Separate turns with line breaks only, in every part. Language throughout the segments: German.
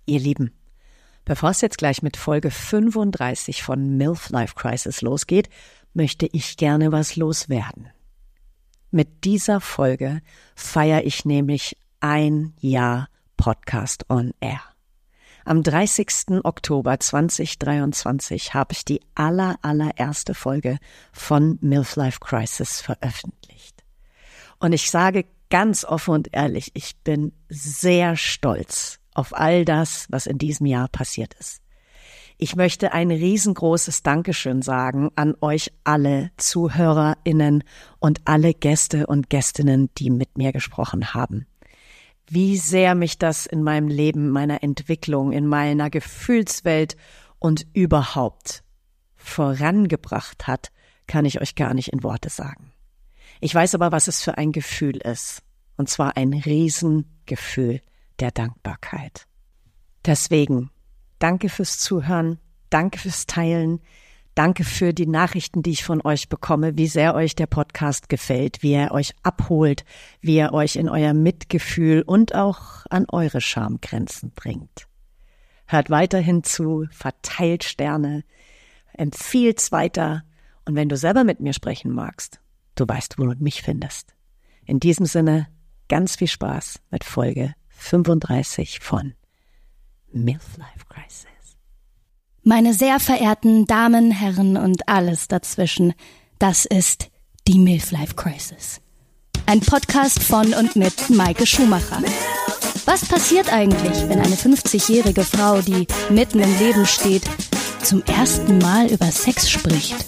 Ihr Lieben, bevor es jetzt gleich mit Folge 35 von MILF Life Crisis losgeht, möchte ich gerne was loswerden. Mit dieser Folge feiere ich nämlich 1 Jahr Podcast on Air. Am 30. Oktober 2023 habe ich die allererste Folge von MILF Life Crisis veröffentlicht. Und ich sage ganz offen und ehrlich, ich bin sehr stolz auf all das, was in diesem Jahr passiert ist. Ich möchte ein riesengroßes Dankeschön sagen an euch alle ZuhörerInnen und alle Gäste und Gästinnen, die mit mir gesprochen haben. Wie sehr mich das in meinem Leben, meiner Entwicklung, in meiner Gefühlswelt und überhaupt vorangebracht hat, kann ich euch gar nicht in Worte sagen. Ich weiß aber, was es für ein Gefühl ist. Und zwar ein Riesengefühl der Dankbarkeit. Deswegen, danke fürs Zuhören, danke fürs Teilen, danke für die Nachrichten, die ich von euch bekomme, wie sehr euch der Podcast gefällt, wie er euch abholt, wie er euch in euer Mitgefühl und auch an eure Schamgrenzen bringt. Hört weiterhin zu, verteilt Sterne, empfiehlt's weiter und wenn du selber mit mir sprechen magst, du weißt, wo du mich findest. In diesem Sinne, ganz viel Spaß mit Folge 35 von MILF Life Crisis.
Meine sehr verehrten Damen, Herren und alles dazwischen, das ist die MILF Life Crisis. Ein Podcast von und mit Maike Schumacher. Was passiert eigentlich, wenn eine 50-jährige Frau, die mitten im Leben steht, zum ersten Mal über Sex spricht?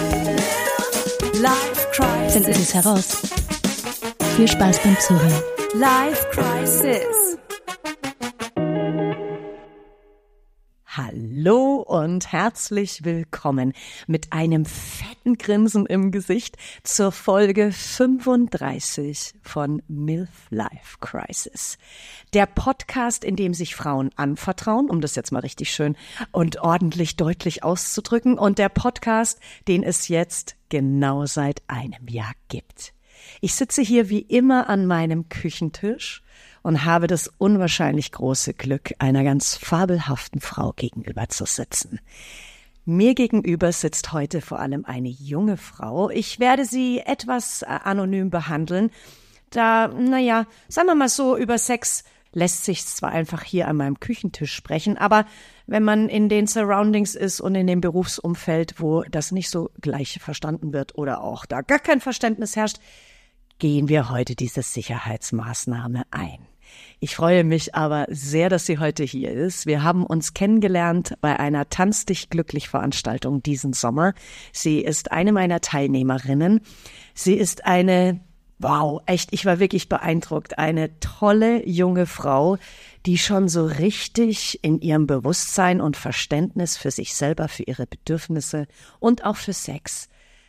Finden Sie es heraus. Viel Spaß beim Zuhören.
Life Crisis.
Hallo und herzlich willkommen mit einem fetten Grinsen im Gesicht zur Folge 35 von MILF Life Crisis. Der Podcast, in dem sich Frauen anvertrauen, um das jetzt mal richtig schön und ordentlich deutlich auszudrücken, und der Podcast, den es jetzt genau seit einem Jahr gibt. Ich sitze hier wie immer an meinem Küchentisch und habe das unwahrscheinlich große Glück, einer ganz fabelhaften Frau gegenüber zu sitzen. Mir gegenüber sitzt heute vor allem eine junge Frau. Ich werde sie etwas anonym behandeln, da, sagen wir mal so, über Sex lässt sich zwar einfach hier an meinem Küchentisch sprechen, aber wenn man in den Surroundings ist und in dem Berufsumfeld, wo das nicht so gleich verstanden wird oder auch da gar kein Verständnis herrscht, gehen wir heute diese Sicherheitsmaßnahme ein. Ich freue mich aber sehr, dass sie heute hier ist. Wir haben uns kennengelernt bei einer Tanz dich glücklich Veranstaltung diesen Sommer. Sie ist eine meiner Teilnehmerinnen. Sie ist ich war wirklich beeindruckt. Eine tolle junge Frau, die schon so richtig in ihrem Bewusstsein und Verständnis für sich selber, für ihre Bedürfnisse und auch für Sex,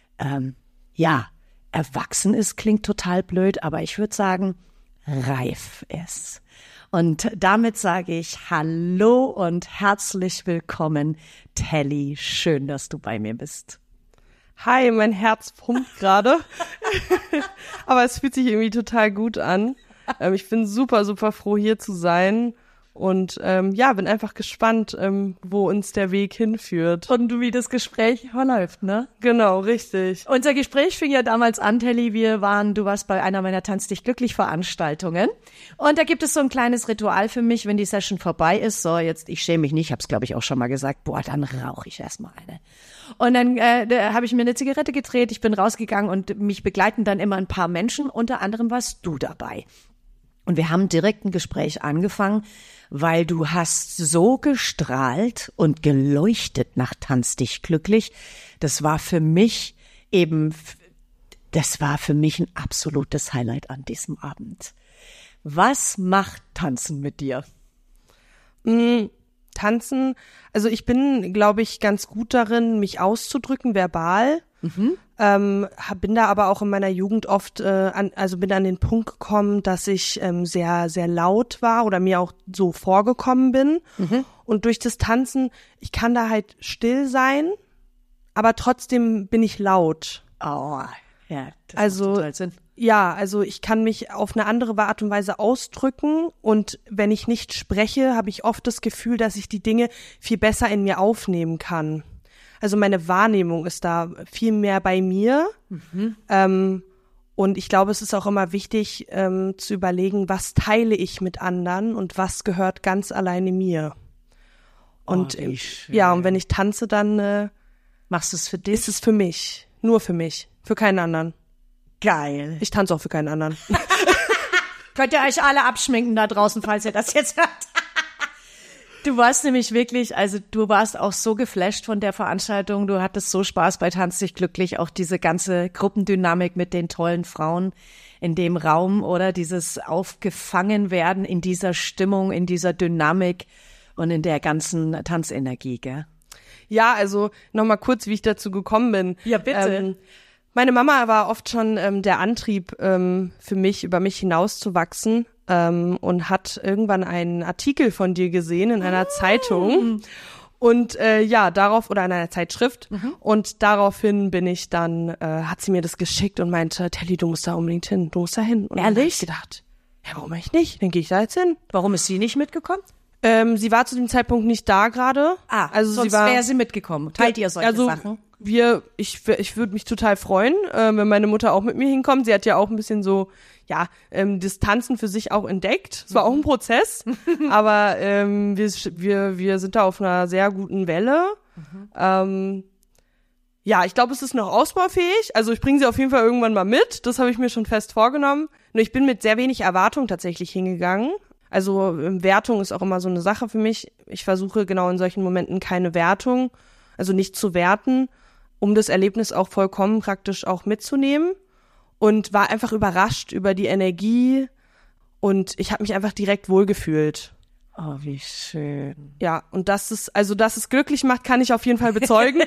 erwachsen ist, klingt total blöd, aber ich würde sagen, reif ist. Und damit sage ich Hallo und herzlich willkommen, Telly. Schön, dass du bei mir bist.
Hi, mein Herz pumpt gerade, aber es fühlt sich irgendwie total gut an. Ich bin super froh, hier zu sein. Und bin einfach gespannt, wo uns der Weg hinführt.
Und wie das Gespräch verläuft, ne?
Genau, richtig.
Unser Gespräch fing ja damals an, Telly. Du warst bei einer meiner Tanz dich glücklich Veranstaltungen. Und da gibt es so ein kleines Ritual für mich, wenn die Session vorbei ist. So, jetzt, ich schäme mich nicht, hab's glaube ich auch schon mal gesagt. Dann rauche ich erstmal eine. Und dann habe ich mir eine Zigarette gedreht, ich bin rausgegangen und mich begleiten dann immer ein paar Menschen. Unter anderem warst du dabei. Und wir haben direkt ein Gespräch angefangen, weil du hast so gestrahlt und geleuchtet nach Tanz dich glücklich. Das war für mich ein absolutes Highlight an diesem Abend. Was macht Tanzen mit dir?
Tanzen, also ich bin, glaube ich, ganz gut darin, mich auszudrücken, verbal. Bin da aber auch in meiner Jugend oft, bin an den Punkt gekommen, dass ich sehr, sehr laut war oder mir auch so vorgekommen bin. Und durch das Tanzen, ich kann da halt still sein, aber trotzdem bin ich laut.
Oh, ja, das
also,
macht total Sinn.
Ja, also ich kann mich auf eine andere Art und Weise ausdrücken und wenn ich nicht spreche, habe ich oft das Gefühl, dass ich die Dinge viel besser in mir aufnehmen kann. Also meine Wahrnehmung ist da viel mehr bei mir. Und ich glaube, es ist auch immer wichtig zu überlegen, was teile ich mit anderen und was gehört ganz alleine mir. Und ja, und wenn ich tanze, dann
machst du es für dich?
Ist es für mich, nur für mich, für keinen anderen.
Geil.
Ich tanze auch für keinen anderen.
Könnt ihr euch alle abschminken da draußen, falls ihr das jetzt hört. Du warst nämlich wirklich, also du warst auch so geflasht von der Veranstaltung. Du hattest so Spaß bei Tanz dich glücklich, auch diese ganze Gruppendynamik mit den tollen Frauen in dem Raum oder dieses Aufgefangenwerden in dieser Stimmung, in dieser Dynamik und in der ganzen Tanzenergie, gell?
Ja, also nochmal kurz, wie ich dazu gekommen bin.
Ja, bitte.
Meine Mama war oft schon der Antrieb für mich, über mich hinauszuwachsen und hat irgendwann einen Artikel von dir gesehen in einer Zeitung und darauf oder in einer Zeitschrift und daraufhin bin ich dann, hat sie mir das geschickt und meinte, Telly, du musst da unbedingt hin, du musst da hin. Und
ehrlich?
Dann hab ich gedacht, ja, warum eigentlich nicht? Dann gehe ich da jetzt hin.
Warum ist sie nicht mitgekommen?
Sie war zu dem Zeitpunkt nicht da gerade.
Also sonst wäre sie mitgekommen. Teilt ihr solche Sachen?
Ich würde mich total freuen, wenn meine Mutter auch mit mir hinkommt. Sie hat ja auch ein bisschen so, das Tanzen für sich auch entdeckt. Es war auch ein Prozess, aber wir sind da auf einer sehr guten Welle. Ich glaube, es ist noch ausbaufähig. Also ich bringe sie auf jeden Fall irgendwann mal mit. Das habe ich mir schon fest vorgenommen. Nur ich bin mit sehr wenig Erwartung tatsächlich hingegangen. Also Wertung ist auch immer so eine Sache für mich. Ich versuche genau in solchen Momenten keine Wertung, also nicht zu werten, um das Erlebnis auch vollkommen praktisch auch mitzunehmen und war einfach überrascht über die Energie und ich habe mich einfach direkt wohlgefühlt.
Oh, wie schön.
Ja, und dass es glücklich macht, kann ich auf jeden Fall bezeugen.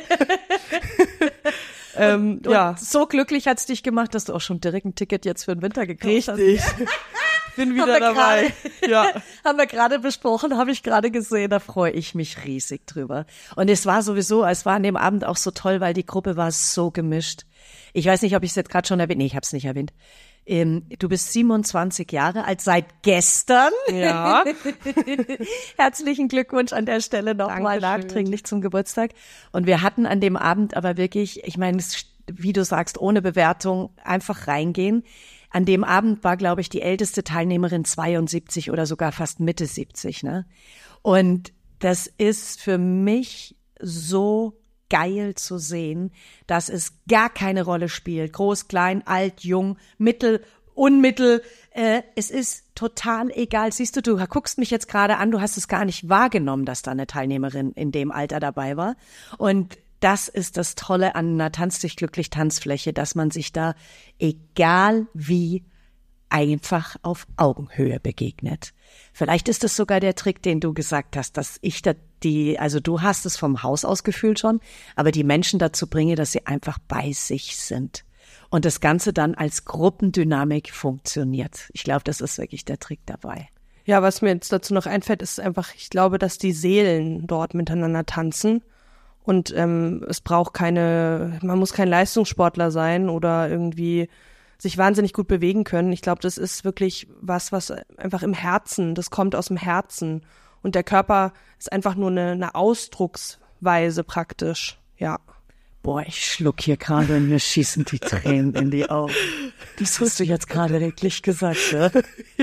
Und so glücklich hat's dich gemacht, dass du auch schon direkt ein Ticket jetzt für den Winter gekauft hast.
Richtig. Bin wieder dabei.
Haben wir gerade besprochen, habe ich gerade gesehen, da freue ich mich riesig drüber. Und es war an dem Abend auch so toll, weil die Gruppe war so gemischt. Ich weiß nicht, ob ich es jetzt gerade schon erwähnt, nee, ich habe es nicht erwähnt. Du bist 27 Jahre alt, seit gestern.
Ja.
Herzlichen Glückwunsch an der Stelle nochmal nachträglich zum Geburtstag. Und wir hatten an dem Abend aber wirklich, ich meine, wie du sagst, ohne Bewertung einfach reingehen. An dem Abend war, glaube ich, die älteste Teilnehmerin 72 oder sogar fast Mitte 70, ne? Und das ist für mich so geil zu sehen, dass es gar keine Rolle spielt. Groß, klein, alt, jung, mittel, unmittel. Es ist total egal. Siehst du, du guckst mich jetzt gerade an, du hast es gar nicht wahrgenommen, dass da eine Teilnehmerin in dem Alter dabei war. Und das ist das Tolle an einer Tanz dich glücklich Tanzfläche, dass man sich da, egal wie, einfach auf Augenhöhe begegnet. Vielleicht ist es sogar der Trick, den du gesagt hast, dass ich also du hast es vom Haus aus gefühlt schon, aber die Menschen dazu bringe, dass sie einfach bei sich sind. Und das Ganze dann als Gruppendynamik funktioniert. Ich glaube, das ist wirklich der Trick dabei.
Ja, was mir jetzt dazu noch einfällt, ist einfach, ich glaube, dass die Seelen dort miteinander tanzen. Und es braucht man muss kein Leistungssportler sein oder irgendwie sich wahnsinnig gut bewegen können. Ich glaube, das ist wirklich was einfach im Herzen, das kommt aus dem Herzen. Und der Körper ist einfach nur eine Ausdrucksweise praktisch, ja.
Boah, ich schluck hier gerade und mir schießen die Tränen in die Augen. Das hast du jetzt gerade wirklich gesagt, ja? Ja.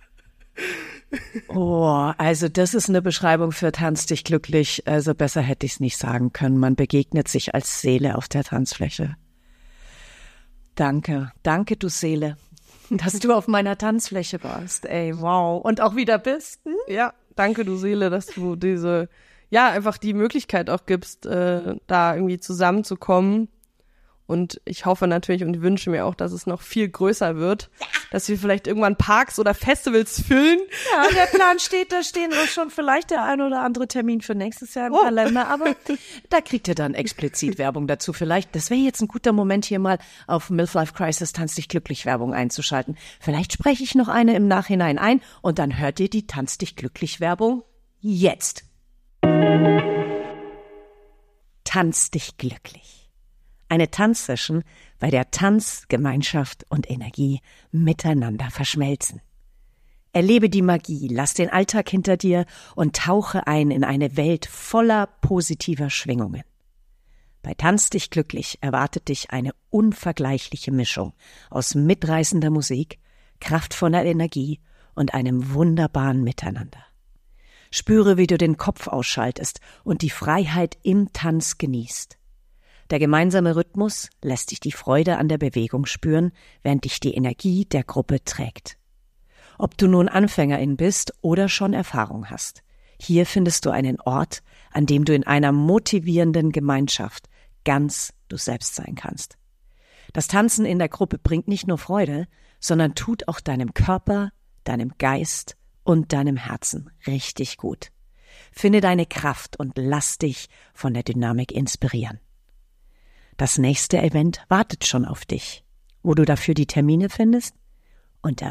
Oh, also das ist eine Beschreibung für Tanz dich glücklich. Also besser hätte ich es nicht sagen können. Man begegnet sich als Seele auf der Tanzfläche. Danke, du Seele, dass du auf meiner Tanzfläche warst. Ey, wow. Und auch wieder bist.
Ja, danke, du Seele, dass du einfach die Möglichkeit auch gibst, da irgendwie zusammenzukommen. Und ich hoffe natürlich und wünsche mir auch, dass es noch viel größer wird, dass wir vielleicht irgendwann Parks oder Festivals füllen.
Ja, der Plan steht, da stehen auch schon vielleicht der ein oder andere Termin für nächstes Jahr im Kalender, aber da kriegt ihr dann explizit Werbung dazu. Vielleicht, das wäre jetzt ein guter Moment, hier mal auf Milf Life Crisis Tanz dich glücklich Werbung einzuschalten. Vielleicht spreche ich noch eine im Nachhinein ein und dann hört ihr die Tanz dich glücklich Werbung jetzt. Tanz dich glücklich. Eine Tanzsession, bei der Tanz, Gemeinschaft und Energie miteinander verschmelzen. Erlebe die Magie, lass den Alltag hinter dir und tauche ein in eine Welt voller positiver Schwingungen. Bei Tanz dich glücklich erwartet dich eine unvergleichliche Mischung aus mitreißender Musik, kraftvoller Energie und einem wunderbaren Miteinander. Spüre, wie du den Kopf ausschaltest und die Freiheit im Tanz genießt. Der gemeinsame Rhythmus lässt dich die Freude an der Bewegung spüren, während dich die Energie der Gruppe trägt. Ob du nun Anfängerin bist oder schon Erfahrung hast, hier findest du einen Ort, an dem du in einer motivierenden Gemeinschaft ganz du selbst sein kannst. Das Tanzen in der Gruppe bringt nicht nur Freude, sondern tut auch deinem Körper, deinem Geist und deinem Herzen richtig gut. Finde deine Kraft und lass dich von der Dynamik inspirieren. Das nächste Event wartet schon auf dich. Wo du dafür die Termine findest? Unter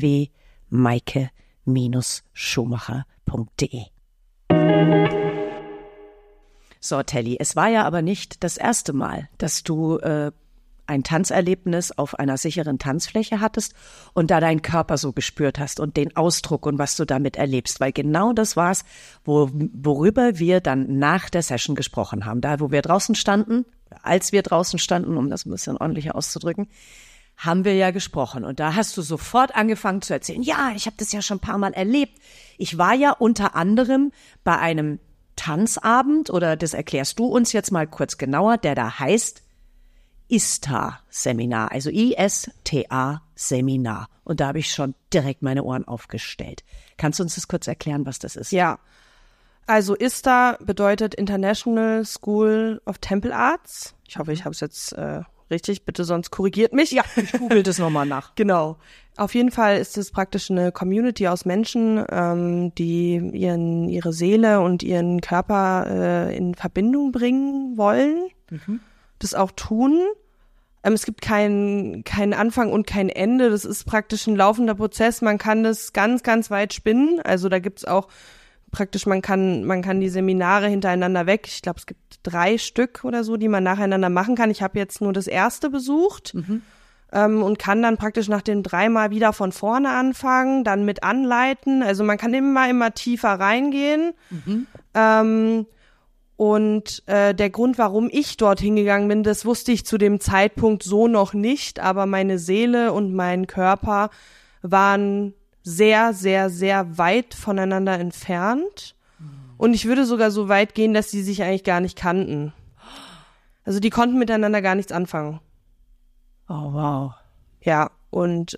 www.maike-schumacher.de. So, Telly, es war ja aber nicht das erste Mal, dass du ein Tanzerlebnis auf einer sicheren Tanzfläche hattest und da deinen Körper so gespürt hast und den Ausdruck und was du damit erlebst, weil genau das war's, worüber wir dann nach der Session gesprochen haben. Da, wo wir draußen standen, als wir draußen standen, um das ein bisschen ordentlicher auszudrücken, haben wir ja gesprochen. Und da hast du sofort angefangen zu erzählen, ja, ich habe das ja schon ein paar Mal erlebt. Ich war ja unter anderem bei einem Tanzabend, oder das erklärst du uns jetzt mal kurz genauer, der da heißt ISTA-Seminar, also ISTA-Seminar. Und da habe ich schon direkt meine Ohren aufgestellt. Kannst du uns das kurz erklären, was das ist?
Ja, also ISTA bedeutet International School of Temple Arts. Ich hoffe, ich habe es jetzt richtig, bitte sonst korrigiert mich.
Ja, ich google das nochmal nach.
Genau. Auf jeden Fall ist es praktisch eine Community aus Menschen, die ihre Seele und ihren Körper in Verbindung bringen wollen, das auch tun. Es gibt keinen Anfang und kein Ende. Das ist praktisch ein laufender Prozess. Man kann das ganz, ganz weit spinnen. Also da gibt's auch praktisch, man kann die Seminare hintereinander weg. Ich glaube, es gibt 3 Stück oder so, die man nacheinander machen kann. Ich habe jetzt nur das erste besucht und kann dann praktisch nach den 3 Mal wieder von vorne anfangen, dann mit anleiten. Also man kann immer tiefer reingehen. Und der Grund, warum ich dort hingegangen bin, das wusste ich zu dem Zeitpunkt so noch nicht. Aber meine Seele und mein Körper waren sehr, sehr, sehr weit voneinander entfernt. Und ich würde sogar so weit gehen, dass sie sich eigentlich gar nicht kannten. Also die konnten miteinander gar nichts anfangen.
Oh, wow.
Ja, und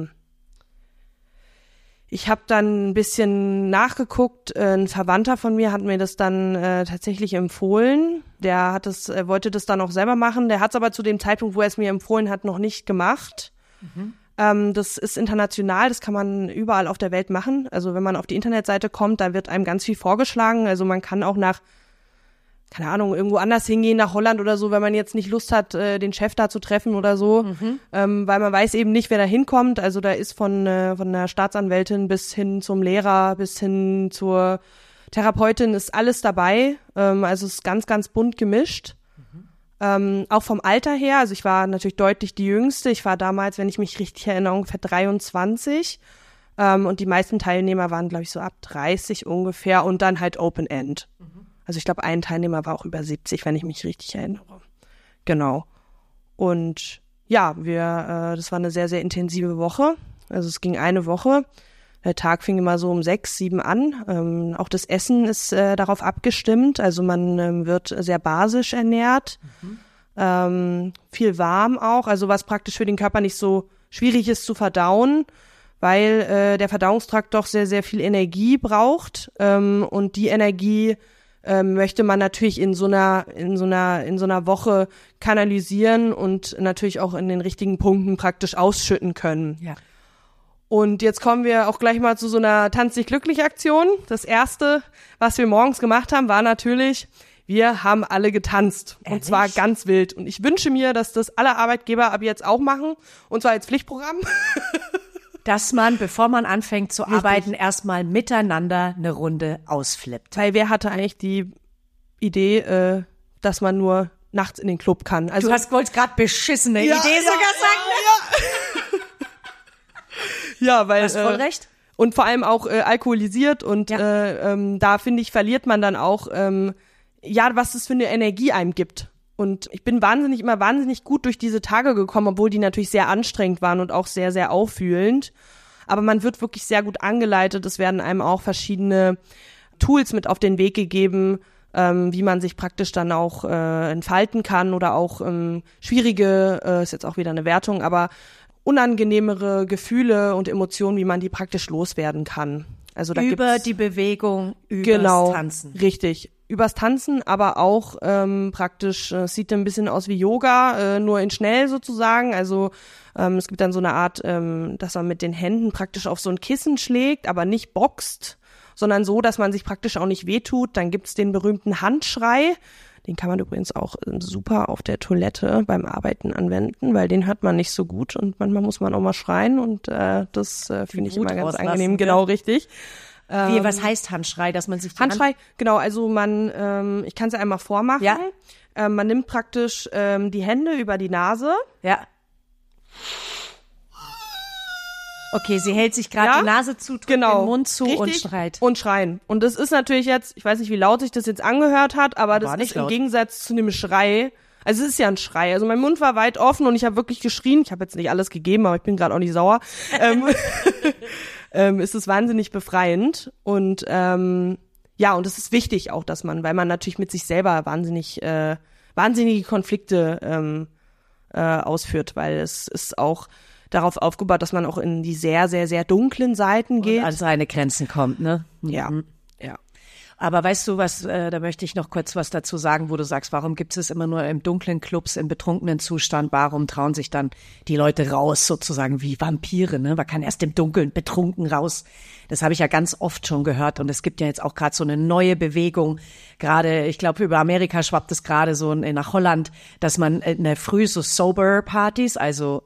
ich habe dann ein bisschen nachgeguckt. Ein Verwandter von mir hat mir das dann tatsächlich empfohlen. Der hat wollte das dann auch selber machen. Der hat es aber zu dem Zeitpunkt, wo er es mir empfohlen hat, noch nicht gemacht. Das ist international, das kann man überall auf der Welt machen. Also wenn man auf die Internetseite kommt, da wird einem ganz viel vorgeschlagen. Also man kann auch nach, keine Ahnung, irgendwo anders hingehen, nach Holland oder so, wenn man jetzt nicht Lust hat, den Chef da zu treffen oder so. Weil man weiß eben nicht, wer da hinkommt. Also da ist von der Staatsanwältin bis hin zum Lehrer, bis hin zur Therapeutin ist alles dabei. Also es ist ganz, ganz bunt gemischt. Auch vom Alter her, also ich war natürlich deutlich die Jüngste. Ich war damals, wenn ich mich richtig erinnere, ungefähr 23. Und die meisten Teilnehmer waren, glaube ich, so ab 30 ungefähr und dann halt Open End. Also ich glaube, ein Teilnehmer war auch über 70, wenn ich mich richtig erinnere. Genau. Und ja, das war eine sehr, sehr intensive Woche. Also es ging eine Woche. Der Tag fing immer so um 6, 7 an. Auch das Essen ist darauf abgestimmt. Also man wird sehr basisch ernährt. Viel warm auch. Also was praktisch für den Körper nicht so schwierig ist zu verdauen, weil der Verdauungstrakt doch sehr, sehr viel Energie braucht. Und die Energie möchte man natürlich in so einer Woche kanalisieren und natürlich auch in den richtigen Punkten praktisch ausschütten können. Ja. Und jetzt kommen wir auch gleich mal zu so einer Tanz dich glücklich Aktion. Das erste, was wir morgens gemacht haben, war natürlich, wir haben alle getanzt. Ehrlich? Und zwar ganz wild. Und ich wünsche mir, dass das alle Arbeitgeber ab jetzt auch machen. Und zwar als Pflichtprogramm.
Dass man, bevor man anfängt zu arbeiten, erstmal miteinander eine Runde ausflippt.
Weil wer hatte eigentlich die Idee, dass man nur nachts in den Club kann. Also
Du wolltest gerade beschissene Idee sogar sagen.
Ja, weil
Hast voll recht.
und vor allem auch alkoholisiert und da finde ich, verliert man dann auch was es für eine Energie einem gibt. Und ich bin immer wahnsinnig gut durch diese Tage gekommen, obwohl die natürlich sehr anstrengend waren und auch sehr, sehr aufwühlend. Aber man wird wirklich sehr gut angeleitet. Es werden einem auch verschiedene Tools mit auf den Weg gegeben, wie man sich praktisch dann auch entfalten kann oder auch schwierige, ist jetzt auch wieder eine Wertung, aber unangenehmere Gefühle und Emotionen, wie man die praktisch loswerden kann. Also da
Über
gibt's,
die Bewegung, übers Tanzen.
Richtig. Übers Tanzen, aber auch praktisch, sieht ein bisschen aus wie Yoga, nur in schnell sozusagen. Also es gibt dann so eine Art, dass man mit den Händen praktisch auf so ein Kissen schlägt, aber nicht boxt, sondern so, dass man sich praktisch auch nicht wehtut. Dann gibt's den berühmten Handschrei. Den kann man übrigens auch super auf der Toilette beim Arbeiten anwenden, weil den hört man nicht so gut und manchmal muss man auch mal schreien und das finde ich immer ganz angenehm. Genau, richtig.
Was heißt Handschrei, dass man sich
Handschrei, genau, also man, ich kann es ja einmal vormachen.
Ja.
Man nimmt praktisch die Hände über die Nase.
Ja. Okay, sie hält sich gerade die Nase zu, drückt den Mund zu und schreit.
Und schreien. Und das ist natürlich jetzt, ich weiß nicht, wie laut sich das jetzt angehört hat, aber das ist im Gegensatz zu dem Schrei, also es ist ja ein Schrei. Also mein Mund war weit offen und ich habe wirklich geschrien. Ich habe jetzt nicht alles gegeben, aber ich bin gerade auch nicht sauer. Ist es wahnsinnig befreiend und und es ist wichtig auch, dass weil man natürlich mit sich selber wahnsinnige Konflikte ausführt, weil es ist auch darauf aufgebaut, dass man auch in die sehr, sehr, sehr dunklen Seiten geht.
Und an seine Grenzen kommt, ne?
Ja.
Aber weißt du was, da möchte ich noch kurz was dazu sagen, wo du sagst, warum gibt es immer nur im dunklen Clubs, im betrunkenen Zustand, warum trauen sich dann die Leute raus, sozusagen wie Vampire, ne? Man kann erst im Dunkeln betrunken raus. Das habe ich ja ganz oft schon gehört und es gibt ja jetzt auch gerade so eine neue Bewegung, gerade, ich glaube, über Amerika schwappt es gerade so nach Holland, dass man in der Früh so sober Partys, also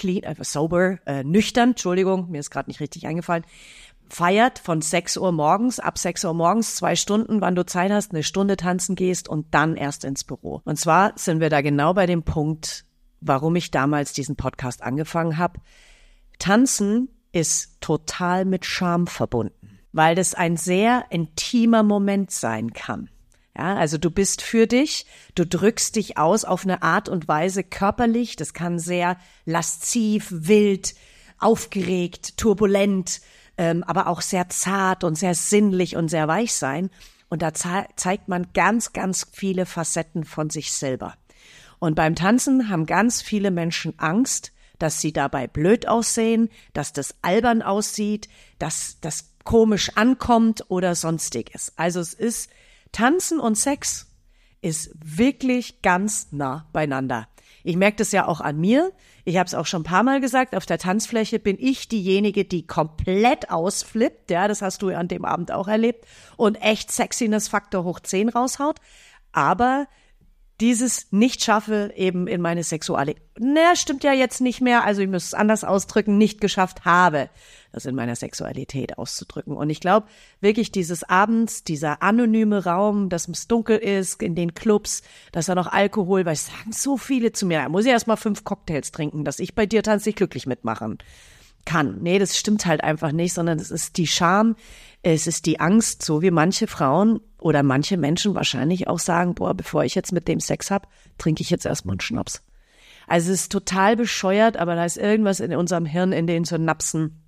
nüchtern, Entschuldigung, mir ist gerade nicht richtig eingefallen, feiert von 6 Uhr morgens, ab 6 Uhr morgens 2 Stunden, wann du Zeit hast, 1 Stunde tanzen gehst und dann erst ins Büro. Und zwar sind wir da genau bei dem Punkt, warum ich damals diesen Podcast angefangen habe. Tanzen ist total mit Scham verbunden, weil das ein sehr intimer Moment sein kann. Ja, also du bist für dich, du drückst dich aus auf eine Art und Weise körperlich, das kann sehr lasziv, wild, aufgeregt, turbulent, aber auch sehr zart und sehr sinnlich und sehr weich sein. Und da zeigt man ganz, ganz viele Facetten von sich selber. Und beim Tanzen haben ganz viele Menschen Angst, dass sie dabei blöd aussehen, dass das albern aussieht, dass das komisch ankommt oder sonstiges. Also es ist Tanzen und Sex ist wirklich ganz nah beieinander. Ich merke das ja auch an mir. Ich habe es auch schon ein paar Mal gesagt, auf der Tanzfläche bin ich diejenige, die komplett ausflippt. Ja, das hast du ja an dem Abend auch erlebt. Und echt Sexiness-Faktor hoch 10 raushaut. Aber dieses nicht schaffe eben in meine Sexualität. Stimmt ja jetzt nicht mehr. Also ich müsste es anders ausdrücken, nicht geschafft habe, das in meiner Sexualität auszudrücken. Und ich glaube wirklich dieses Abends, dieser anonyme Raum, dass es dunkel ist, in den Clubs, dass da noch Alkohol, weil es sagen so viele zu mir, da muss ich erst mal 5 Cocktails trinken, dass ich bei dir tanzlich glücklich mitmachen kann. Nee, das stimmt halt einfach nicht, sondern es ist die Scham, es ist die Angst, so wie manche Frauen oder manche Menschen wahrscheinlich auch sagen, bevor ich jetzt mit dem Sex hab, trinke ich jetzt erstmal einen Schnaps. Also es ist total bescheuert, aber da ist irgendwas in unserem Hirn, in den Synapsen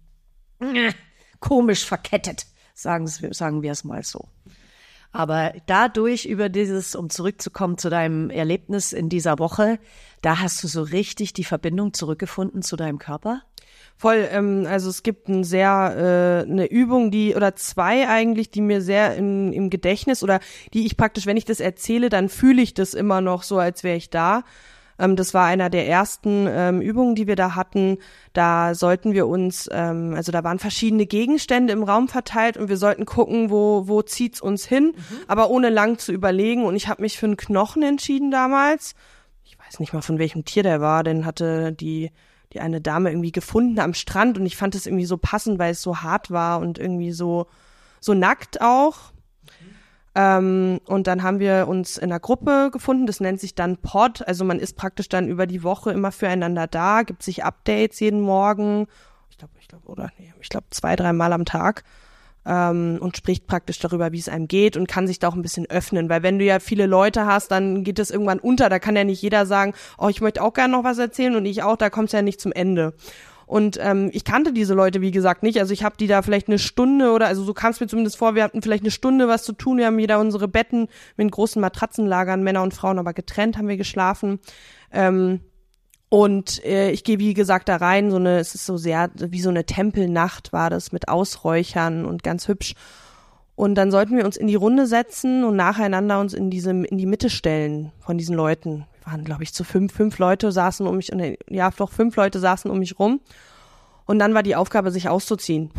komisch verkettet, sagen wir es mal so. Aber dadurch über dieses, um zurückzukommen zu deinem Erlebnis in dieser Woche, da hast du so richtig die Verbindung zurückgefunden zu deinem Körper?
Voll, also es gibt eine Übung, oder 2 eigentlich, die mir sehr im Gedächtnis oder die ich praktisch, wenn ich das erzähle, dann fühle ich das immer noch so, als wäre ich da. Das war einer der ersten Übungen, die wir da hatten. Da sollten wir uns, also da waren verschiedene Gegenstände im Raum verteilt und wir sollten gucken, wo zieht's uns hin, aber ohne lang zu überlegen. Und ich habe mich für einen Knochen entschieden damals. Ich weiß nicht mal, von welchem Tier der war, den hatte die eine Dame irgendwie gefunden am Strand und ich fand es irgendwie so passend, weil es so hart war und irgendwie so nackt auch. Und dann haben wir uns in einer Gruppe gefunden, das nennt sich dann Pod, also man ist praktisch dann über die Woche immer füreinander da, gibt sich Updates jeden Morgen, ich glaube 2-3 Mal am Tag und spricht praktisch darüber, wie es einem geht und kann sich da auch ein bisschen öffnen, weil wenn du ja viele Leute hast, dann geht es irgendwann unter, da kann ja nicht jeder sagen, oh, ich möchte auch gerne noch was erzählen und ich auch, da kommt es ja nicht zum Ende. Und ich kannte diese Leute, wie gesagt, nicht. Also ich habe die da vielleicht eine Stunde oder, also so kam es mir zumindest vor, wir hatten vielleicht eine Stunde was zu tun. Wir haben jeder unsere Betten mit großen Matratzenlagern, Männer und Frauen, aber getrennt haben wir geschlafen. Ich gehe, wie gesagt, da rein, es ist so sehr, wie so eine Tempelnacht war das, mit Ausräuchern und ganz hübsch. Und dann sollten wir uns in die Runde setzen und nacheinander uns in die Mitte stellen von diesen Leuten. Wir waren, glaube ich, zu 5 Leute saßen um mich, 5 Leute saßen um mich rum. Und dann war die Aufgabe, sich auszuziehen.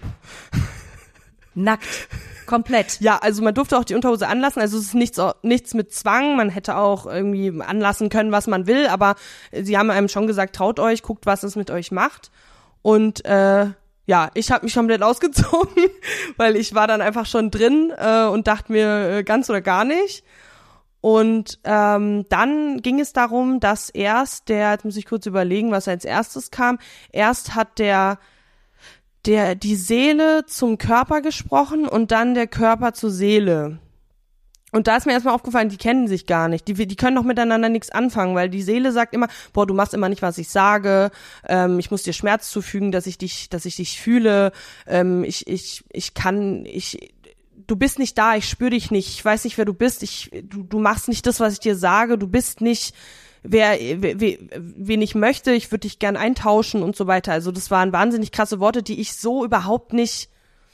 Nackt. Komplett.
Ja, also man durfte auch die Unterhose anlassen, also es ist nichts mit Zwang, man hätte auch irgendwie anlassen können, was man will, aber sie haben einem schon gesagt, traut euch, guckt, was es mit euch macht. Und ich habe mich komplett ausgezogen, weil ich war dann einfach schon drin und dachte mir, ganz oder gar nicht. Und dann ging es darum, dass jetzt muss ich kurz überlegen, was als erstes kam, erst hat die Seele zum Körper gesprochen und dann der Körper zur Seele. Und da ist mir erstmal aufgefallen, die kennen sich gar nicht. Die können doch miteinander nichts anfangen, weil die Seele sagt immer, boah, du machst immer nicht, was ich sage, ich muss dir Schmerz zufügen, dass ich dich fühle, du bist nicht da, ich spüre dich nicht, ich weiß nicht, wer du bist, du machst nicht das, was ich dir sage, du bist nicht wen ich möchte, ich würde dich gern eintauschen und so weiter. Also das waren wahnsinnig krasse Worte, die ich so überhaupt nicht,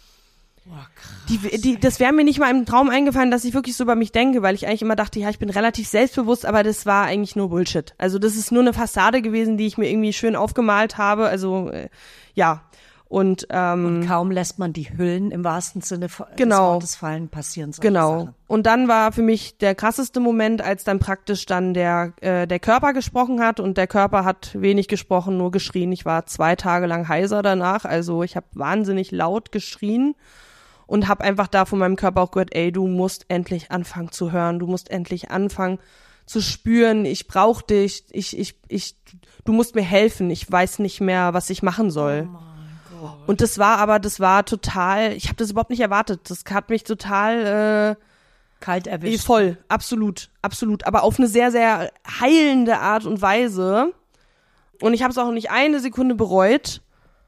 das wäre mir nicht mal im Traum eingefallen, dass ich wirklich so über mich denke, weil ich eigentlich immer dachte, ja, ich bin relativ selbstbewusst, aber das war eigentlich nur Bullshit. Also das ist nur eine Fassade gewesen, die ich mir irgendwie schön aufgemalt habe, also Und
kaum lässt man die Hüllen im wahrsten Sinne des Wortes fallen, passieren solche Sachen.
Und dann war für mich der krasseste Moment, als dann praktisch dann der Körper gesprochen hat und der Körper hat wenig gesprochen, nur geschrien. Ich war 2 Tage lang heiser danach, also ich habe wahnsinnig laut geschrien und habe einfach da von meinem Körper auch gehört, ey, du musst endlich anfangen zu hören, du musst endlich anfangen zu spüren, ich brauche dich, du musst mir helfen, ich weiß nicht mehr, was ich machen soll. Und das war total, ich habe das überhaupt nicht erwartet. Das hat mich total
kalt erwischt.
Voll, absolut. Aber auf eine sehr, sehr heilende Art und Weise. Und ich habe es auch nicht eine Sekunde bereut.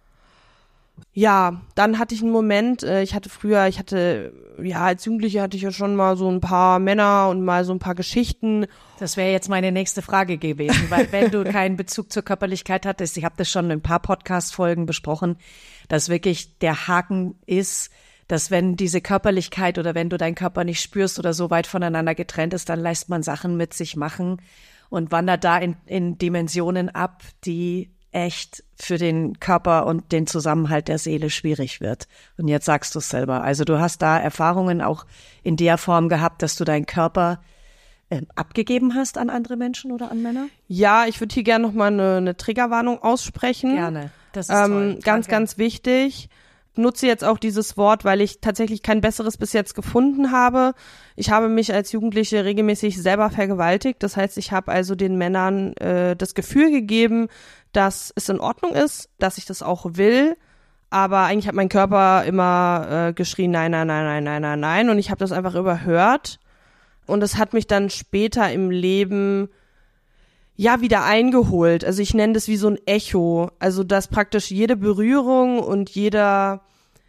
Ja, dann hatte ich einen Moment, als Jugendliche hatte ich ja schon mal so ein paar Männer und mal so ein paar Geschichten.
Das wäre jetzt meine nächste Frage gewesen, weil wenn du keinen Bezug zur Körperlichkeit hattest, ich habe das schon in ein paar Podcast-Folgen besprochen, dass wirklich der Haken ist, dass wenn diese Körperlichkeit oder wenn du deinen Körper nicht spürst oder so weit voneinander getrennt ist, dann lässt man Sachen mit sich machen und wandert da in Dimensionen ab, die echt für den Körper und den Zusammenhalt der Seele schwierig wird. Und jetzt sagst du es selber. Also du hast da Erfahrungen auch in der Form gehabt, dass du deinen Körper abgegeben hast an andere Menschen oder an Männer?
Ja, ich würde hier gerne nochmal eine Triggerwarnung aussprechen.
Gerne, das ist toll.
Ganz, ganz wichtig. Ich nutze jetzt auch dieses Wort, weil ich tatsächlich kein besseres bis jetzt gefunden habe. Ich habe mich als Jugendliche regelmäßig selber vergewaltigt. Das heißt, ich habe also den Männern das Gefühl gegeben, dass es in Ordnung ist, dass ich das auch will. Aber eigentlich hat mein Körper immer geschrien, nein, nein, nein, nein, nein, nein, nein. Und ich habe das einfach überhört. Und es hat mich dann später im Leben wieder eingeholt. Also ich nenne das wie so ein Echo. Also dass praktisch jede Berührung und jede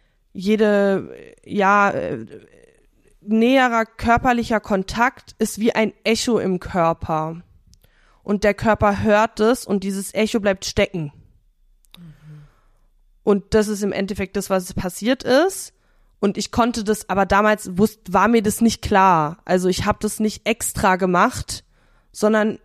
näherer körperlicher Kontakt ist wie ein Echo im Körper. Und der Körper hört es und dieses Echo bleibt stecken. Und das ist im Endeffekt das, was passiert ist. Und ich konnte das, aber damals war mir das nicht klar. Also ich habe das nicht extra gemacht, sondern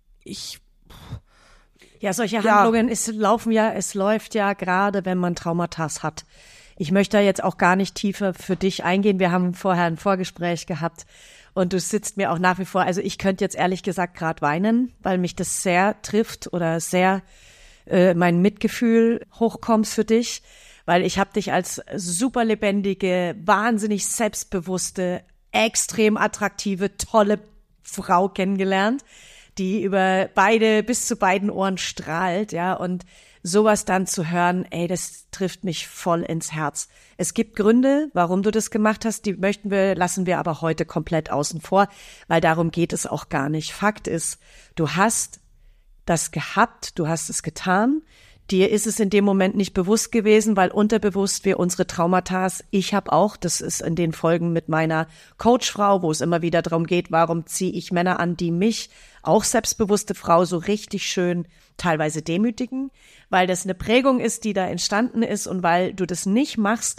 solche Handlungen, es läuft ja gerade, wenn man Traumata hat. Ich möchte da jetzt auch gar nicht tiefer für dich eingehen. Wir haben vorher ein Vorgespräch gehabt und du sitzt mir auch nach wie vor, also ich könnte jetzt ehrlich gesagt gerade weinen, weil mich das sehr trifft oder sehr mein Mitgefühl hochkommt für dich. Weil ich habe dich als super lebendige, wahnsinnig selbstbewusste, extrem attraktive, tolle Frau kennengelernt, die bis zu beiden Ohren strahlt, ja, und sowas dann zu hören, ey, das trifft mich voll ins Herz. Es gibt Gründe, warum du das gemacht hast, die lassen wir aber heute komplett außen vor, weil darum geht es auch gar nicht. Fakt ist, du hast das gehabt, du hast es getan. Dir ist es in dem Moment nicht bewusst gewesen, weil unterbewusst wir unsere Traumata, ich habe auch, das ist in den Folgen mit meiner Coachfrau, wo es immer wieder darum geht, warum ziehe ich Männer an, die mich, auch selbstbewusste Frau, so richtig schön teilweise demütigen, weil das eine Prägung ist, die da entstanden ist und weil du das nicht machst,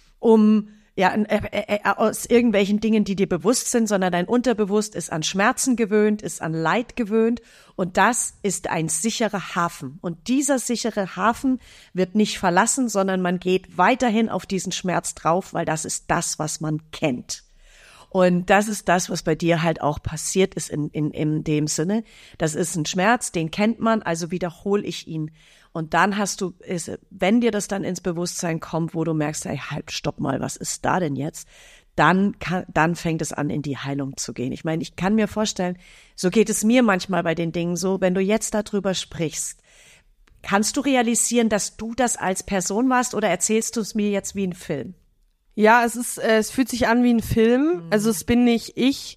aus irgendwelchen Dingen, die dir bewusst sind, sondern dein Unterbewusst ist an Schmerzen gewöhnt, ist an Leid gewöhnt und das ist ein sicherer Hafen. Und dieser sichere Hafen wird nicht verlassen, sondern man geht weiterhin auf diesen Schmerz drauf, weil das ist das, was man kennt. Und das ist das, was bei dir halt auch passiert ist in dem Sinne. Das ist ein Schmerz, den kennt man, also wiederhole ich ihn. Und dann wenn dir das dann ins Bewusstsein kommt, wo du merkst, hey, halt, stopp mal, was ist da denn jetzt? Dann fängt es an, in die Heilung zu gehen. Ich meine, ich kann mir vorstellen, so geht es mir manchmal bei den Dingen so, wenn du jetzt darüber sprichst, kannst du realisieren, dass du das als Person warst oder erzählst du es mir jetzt wie ein Film?
Ja, es fühlt sich an wie ein Film. Also es bin nicht ich.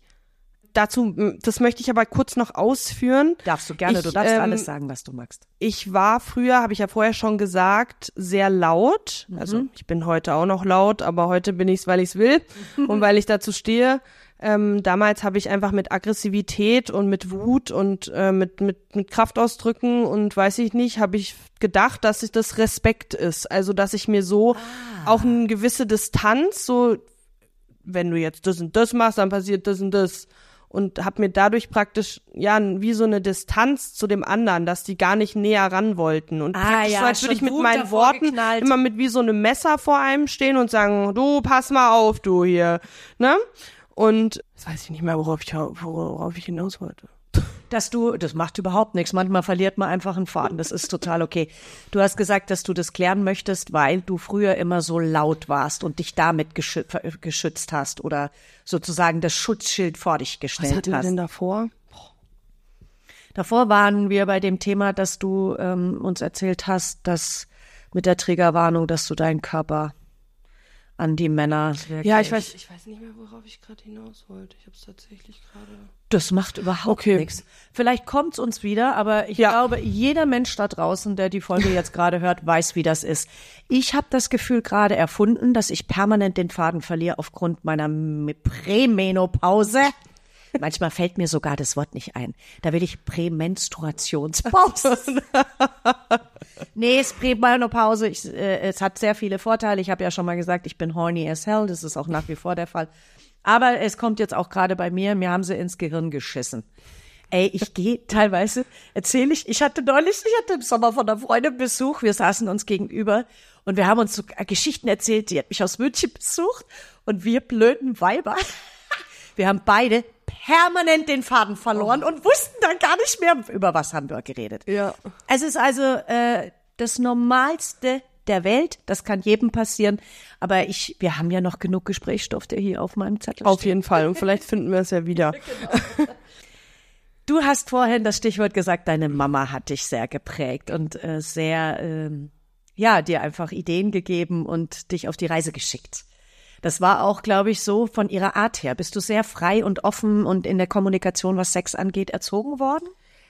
Das möchte ich aber kurz noch ausführen.
Darfst du gerne, du darfst alles sagen, was du magst.
Ich war früher, habe ich ja vorher schon gesagt, sehr laut. Also ich bin heute auch noch laut, aber heute bin ich's, weil ich's will und weil ich dazu stehe. Damals habe ich einfach mit Aggressivität und mit Wut und mit Kraftausdrücken und weiß ich nicht, habe ich gedacht, dass das Respekt ist. Also dass ich mir so auch eine gewisse Distanz, so wenn du jetzt das und das machst, dann passiert das und das. Und habe mir dadurch praktisch, wie so eine Distanz zu dem anderen, dass die gar nicht näher ran wollten. Und praktisch so, als würde ich mit meinen Worten immer mit wie so einem Messer vor einem stehen und sagen, du, pass mal auf, du hier, ne? Und jetzt weiß ich nicht mehr, worauf ich hinaus wollte.
Das macht überhaupt nichts. Manchmal verliert man einfach einen Faden. Das ist total okay. Du hast gesagt, dass du das klären möchtest, weil du früher immer so laut warst und dich damit geschützt hast oder sozusagen das Schutzschild vor dich gestellt hast.
Was hatten wir denn davor?
Davor waren wir bei dem Thema, dass du uns erzählt hast, dass mit der Triggerwarnung, dass du deinen Körper an die Männer wirklich.
Ja, ich weiß nicht mehr, worauf ich gerade hinaus wollte. Ich habe es tatsächlich gerade.
Das macht überhaupt nichts. Vielleicht kommt's uns wieder, aber ich glaube, jeder Mensch da draußen, der die Folge jetzt gerade hört, weiß, wie das ist. Ich habe das Gefühl gerade erfunden, dass ich permanent den Faden verliere aufgrund meiner Prämenopause. Manchmal fällt mir sogar das Wort nicht ein. Da will ich Prämenstruationspause. Nee, es ist Prämenopause. Es hat sehr viele Vorteile. Ich habe ja schon mal gesagt, ich bin horny as hell. Das ist auch nach wie vor der Fall. Aber es kommt jetzt auch gerade bei mir. Mir haben sie ins Gehirn geschissen. Ey, ich gehe teilweise, erzähle ich hatte im Sommer von einer Freundin Besuch. Wir saßen uns gegenüber und wir haben uns so Geschichten erzählt. Die hat mich aus München besucht und wir blöden Weiber. Wir haben beide permanent den Faden verloren und wussten dann gar nicht mehr, über was haben wir geredet.
Ja.
Es ist also das Normalste der Welt. Das kann jedem passieren. Aber wir haben ja noch genug Gesprächsstoff, der hier auf meinem Zettel steht.
Auf jeden Fall. Und vielleicht finden wir es ja wieder.
Genau. Du hast vorhin das Stichwort gesagt, deine Mama hat dich sehr geprägt und sehr, dir einfach Ideen gegeben und dich auf die Reise geschickt. Das war auch, glaube ich, so von ihrer Art her. Bist du sehr frei und offen und in der Kommunikation, was Sex angeht, erzogen worden?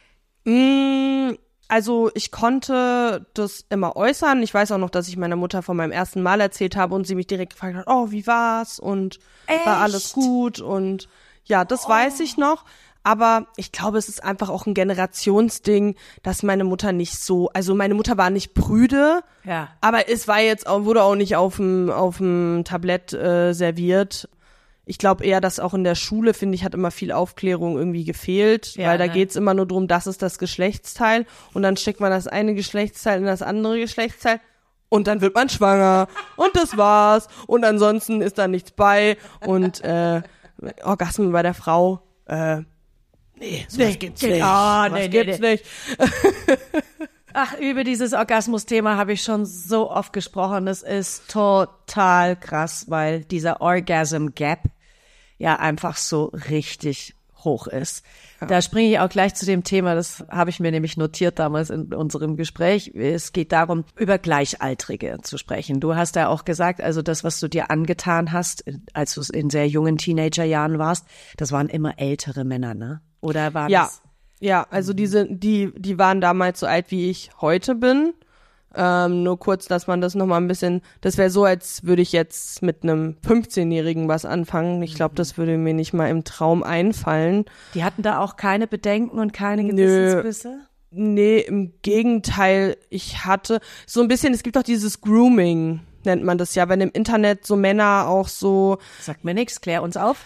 Also ich konnte das immer äußern. Ich weiß auch noch, dass ich meiner Mutter von meinem ersten Mal erzählt habe und sie mich direkt gefragt hat, oh, wie war's? Und war alles gut? Und ja, das weiß ich noch. Aber ich glaube, es ist einfach auch ein Generationsding, dass meine Mutter nicht so, also meine Mutter war nicht prüde, aber es war jetzt auch, wurde auch nicht auf dem Tablett serviert. Ich glaube eher, dass auch in der Schule, finde ich, hat immer viel Aufklärung irgendwie gefehlt, weil da geht's immer nur drum, das ist das Geschlechtsteil und dann steckt man das eine Geschlechtsteil in das andere Geschlechtsteil und dann wird man schwanger und das war's und ansonsten ist da nichts bei und Orgasmen bei der Frau, nee, sowas gibt's nicht. Nicht.
Ach, über dieses Orgasmus-Thema habe ich schon so oft gesprochen. Das ist total krass, weil dieser Orgasm Gap, ja einfach so richtig hoch ist. Ja. Da springe ich auch gleich zu dem Thema, das habe ich mir nämlich notiert damals in unserem Gespräch. Es geht darum, über Gleichaltrige zu sprechen. Du hast ja auch gesagt, also das, was du dir angetan hast, als du in sehr jungen Teenagerjahren warst, das waren immer ältere Männer, ne? Oder waren das?
Ja, also die waren damals so alt, wie ich heute bin. Nur kurz, dass man das nochmal ein bisschen, das wäre so, als würde ich jetzt mit einem 15-Jährigen was anfangen. Ich glaube, das würde mir nicht mal im Traum einfallen.
Die hatten da auch keine Bedenken und keine Gewissensbisse?
Nee, im Gegenteil, ich hatte so ein bisschen, es gibt auch dieses Grooming, nennt man das ja, wenn im Internet so Männer auch so.
Sagt mir nichts, klär uns auf.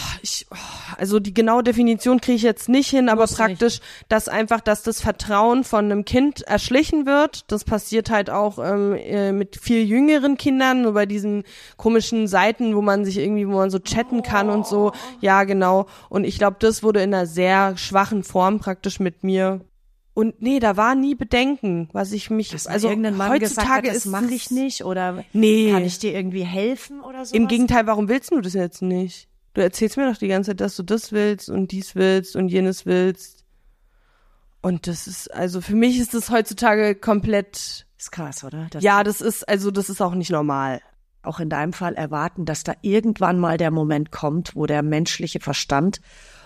Also die genaue Definition kriege ich jetzt nicht hin, aber praktisch, dass das Vertrauen von einem Kind erschlichen wird. Das passiert halt auch mit viel jüngeren Kindern, nur bei diesen komischen Seiten, wo man so chatten kann und so. Ja, genau. Und ich glaube, das wurde in einer sehr schwachen Form praktisch mit mir. Und nee, da war nie Bedenken, was ich mich,
also irgendein Mann heutzutage gesagt hat, das mache ich nicht oder
nee.
Kann ich dir irgendwie helfen oder so?
Im Gegenteil, warum willst du das jetzt nicht? Du erzählst mir doch die ganze Zeit, dass du das willst und dies willst und jenes willst. Und das ist, also für mich ist das heutzutage komplett.
Ist krass, oder?
Das ist auch nicht normal.
Auch in deinem Fall erwarten, dass da irgendwann mal der Moment kommt, wo der menschliche Verstand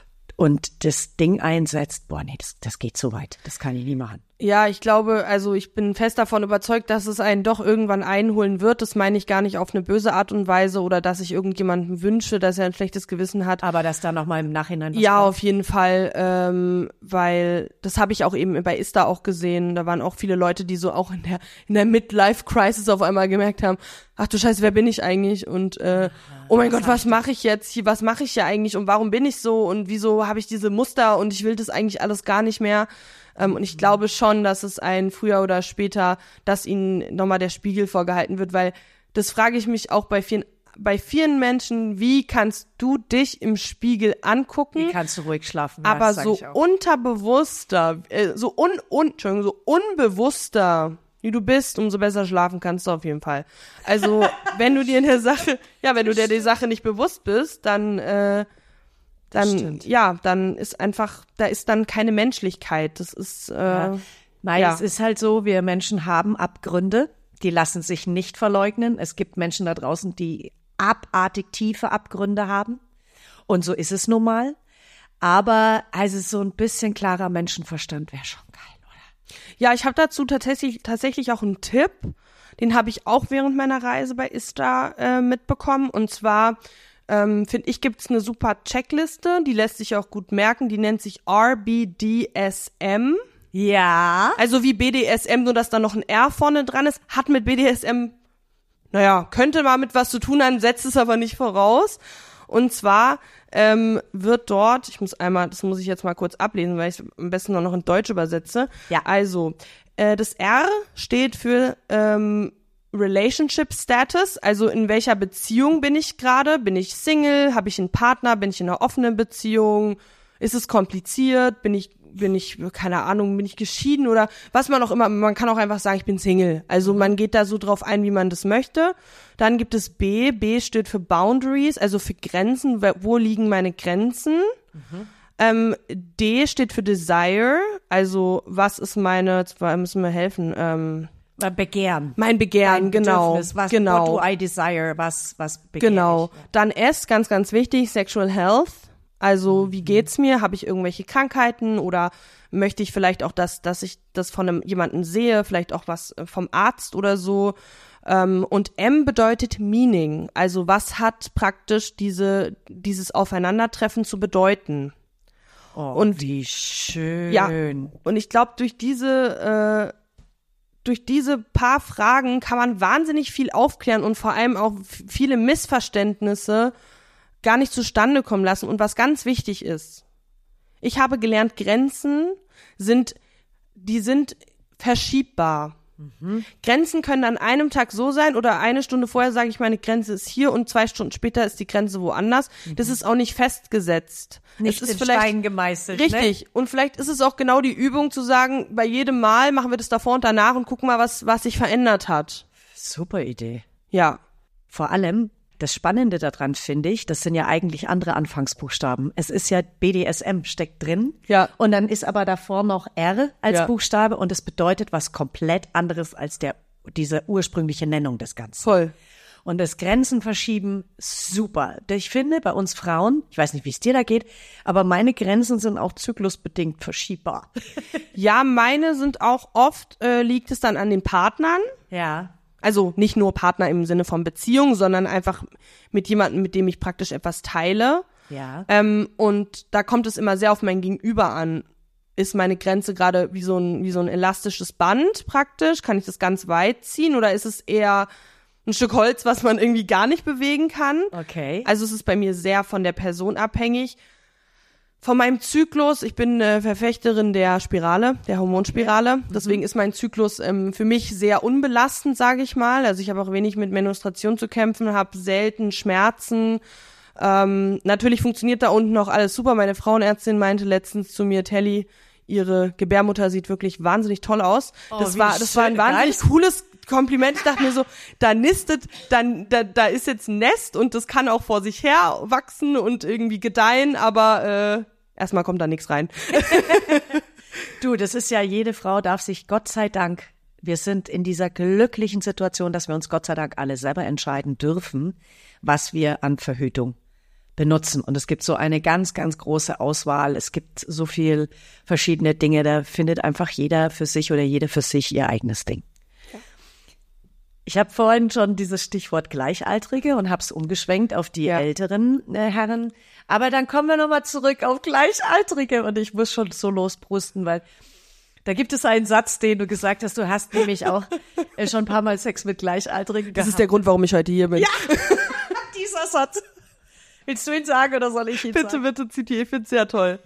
und das Ding einsetzt. Boah, nee, das geht so weit. Das kann ich nie machen.
Ja, ich glaube, also ich bin fest davon überzeugt, dass es einen doch irgendwann einholen wird. Das meine ich gar nicht auf eine böse Art und Weise oder dass ich irgendjemandem wünsche, dass er ein schlechtes Gewissen hat.
Aber dass da nochmal im Nachhinein was
ja,
kommt.
Auf jeden Fall, weil das habe ich auch eben bei Ista auch gesehen. Da waren auch viele Leute, die so auch in der Midlife-Crisis auf einmal gemerkt haben, ach du Scheiße, wer bin ich eigentlich? Und oh mein Gott, was mache ich jetzt hier? Was mache ich hier eigentlich? Und warum bin ich so? Und wieso habe ich diese Muster? Und ich will das eigentlich alles gar nicht mehr. Und ich glaube schon, dass es einen früher oder später, dass ihnen nochmal der Spiegel vorgehalten wird, weil das frage ich mich auch bei vielen Menschen, wie kannst du dich im Spiegel angucken?
Wie kannst du ruhig schlafen?
Aber so unterbewusster, so unbewusster, wie du bist, umso besser schlafen kannst du auf jeden Fall. Also, wenn du dir die Sache nicht bewusst bist, dann ist einfach, da ist dann keine Menschlichkeit. Das ist,
es ist halt so, wir Menschen haben Abgründe, die lassen sich nicht verleugnen. Es gibt Menschen da draußen, die abartig tiefe Abgründe haben. Und so ist es nun mal. Aber also so ein bisschen klarer Menschenverstand wäre schon geil, oder?
Ja, ich habe dazu tatsächlich auch einen Tipp. Den habe ich auch während meiner Reise bei Ista mitbekommen. Und zwar finde ich, gibt's eine super Checkliste, die lässt sich auch gut merken, die nennt sich RBDSM.
Ja.
Also wie BDSM, nur dass da noch ein R vorne dran ist, hat mit BDSM, könnte mal mit was zu tun haben, setzt es aber nicht voraus. Und zwar wird dort, das muss ich jetzt mal kurz ablesen, weil ich es am besten noch in Deutsch übersetze.
Ja.
Also, das R steht für Relationship Status, also in welcher Beziehung bin ich gerade? Bin ich Single? Habe ich einen Partner? Bin ich in einer offenen Beziehung? Ist es kompliziert? Bin ich, keine Ahnung, bin ich geschieden oder was man auch immer, man kann auch einfach sagen, ich bin Single. Also man geht da so drauf ein, wie man das möchte. Dann gibt es B. B steht für Boundaries, also für Grenzen. Wo liegen meine Grenzen? D steht für Desire, also was ist jetzt müssen wir helfen,
Begehren.
Mein Begehren, genau.
What do I desire? Was begehre
genau.
ich? Ja.
Dann S, ganz, ganz wichtig, Sexual Health. Also, wie geht's mir? Habe ich irgendwelche Krankheiten oder möchte ich vielleicht auch, dass ich das von jemandem sehe, vielleicht auch was vom Arzt oder so. Und M bedeutet Meaning. Also, was hat praktisch dieses Aufeinandertreffen zu bedeuten?
Oh, und wie schön.
Ja. Und ich glaube, durch diese paar Fragen kann man wahnsinnig viel aufklären und vor allem auch viele Missverständnisse gar nicht zustande kommen lassen. Und was ganz wichtig ist, ich habe gelernt, Grenzen sind verschiebbar. Grenzen können an einem Tag so sein oder eine Stunde vorher sage ich, meine Grenze ist hier und 2 Stunden später ist die Grenze woanders. Das ist auch nicht festgesetzt.
Nicht
es ist
in Stein gemeißelt.
Richtig. Ne? Und vielleicht ist es auch genau die Übung zu sagen, bei jedem Mal machen wir das davor und danach und gucken mal, was sich verändert hat.
Super Idee.
Ja.
Vor allem Das Spannende daran finde ich, das sind ja eigentlich andere Anfangsbuchstaben. Es ist ja BDSM steckt drin.
Ja.
Und dann ist aber davor noch R als Buchstabe und es bedeutet was komplett anderes als diese ursprüngliche Nennung des Ganzen.
Voll.
Und das Grenzen verschieben, super. Ich finde, bei uns Frauen, ich weiß nicht, wie es dir da geht, aber meine Grenzen sind auch zyklusbedingt verschiebbar.
Ja, meine sind auch oft, liegt es dann an den Partnern.
Ja.
Also nicht nur Partner im Sinne von Beziehung, sondern einfach mit jemandem, mit dem ich praktisch etwas teile.
Ja.
Und da kommt es immer sehr auf mein Gegenüber an. Ist meine Grenze gerade wie so ein elastisches Band praktisch? Kann ich das ganz weit ziehen oder ist es eher ein Stück Holz, was man irgendwie gar nicht bewegen kann?
Okay.
Also es ist bei mir sehr von der Person abhängig. Von meinem Zyklus, ich bin Verfechterin der Spirale, der Hormonspirale. Deswegen ist mein Zyklus für mich sehr unbelastend, sage ich mal. Also ich habe auch wenig mit Menstruation zu kämpfen, habe selten Schmerzen. Natürlich funktioniert da unten noch alles super. Meine Frauenärztin meinte letztens zu mir, Telly, ihre Gebärmutter sieht wirklich wahnsinnig toll aus.
Oh,
das war ein wahnsinnig cooles Kompliment. Ich dachte mir so, da ist jetzt ein Nest und das kann auch vor sich her wachsen und irgendwie gedeihen, aber erstmal kommt da nichts rein.
Du, das ist ja, jede Frau darf sich, Gott sei Dank, wir sind in dieser glücklichen Situation, dass wir uns Gott sei Dank alle selber entscheiden dürfen, was wir an Verhütung benutzen. Und es gibt so eine ganz, ganz große Auswahl. Es gibt so viel verschiedene Dinge, da findet einfach jeder für sich oder jede für sich ihr eigenes Ding. Ich habe vorhin schon dieses Stichwort Gleichaltrige und habe es umgeschwenkt auf die älteren Herren. Aber dann kommen wir nochmal zurück auf Gleichaltrige und ich muss schon so losbrusten, weil da gibt es einen Satz, den du gesagt hast. Du hast nämlich auch schon ein paar Mal Sex mit Gleichaltrigen gehabt.
Das ist der Grund, warum ich heute hier bin.
Ja, dieser Satz. Willst du ihn sagen oder soll ich ihn sagen?
Bitte zitiere, ich finde es sehr toll.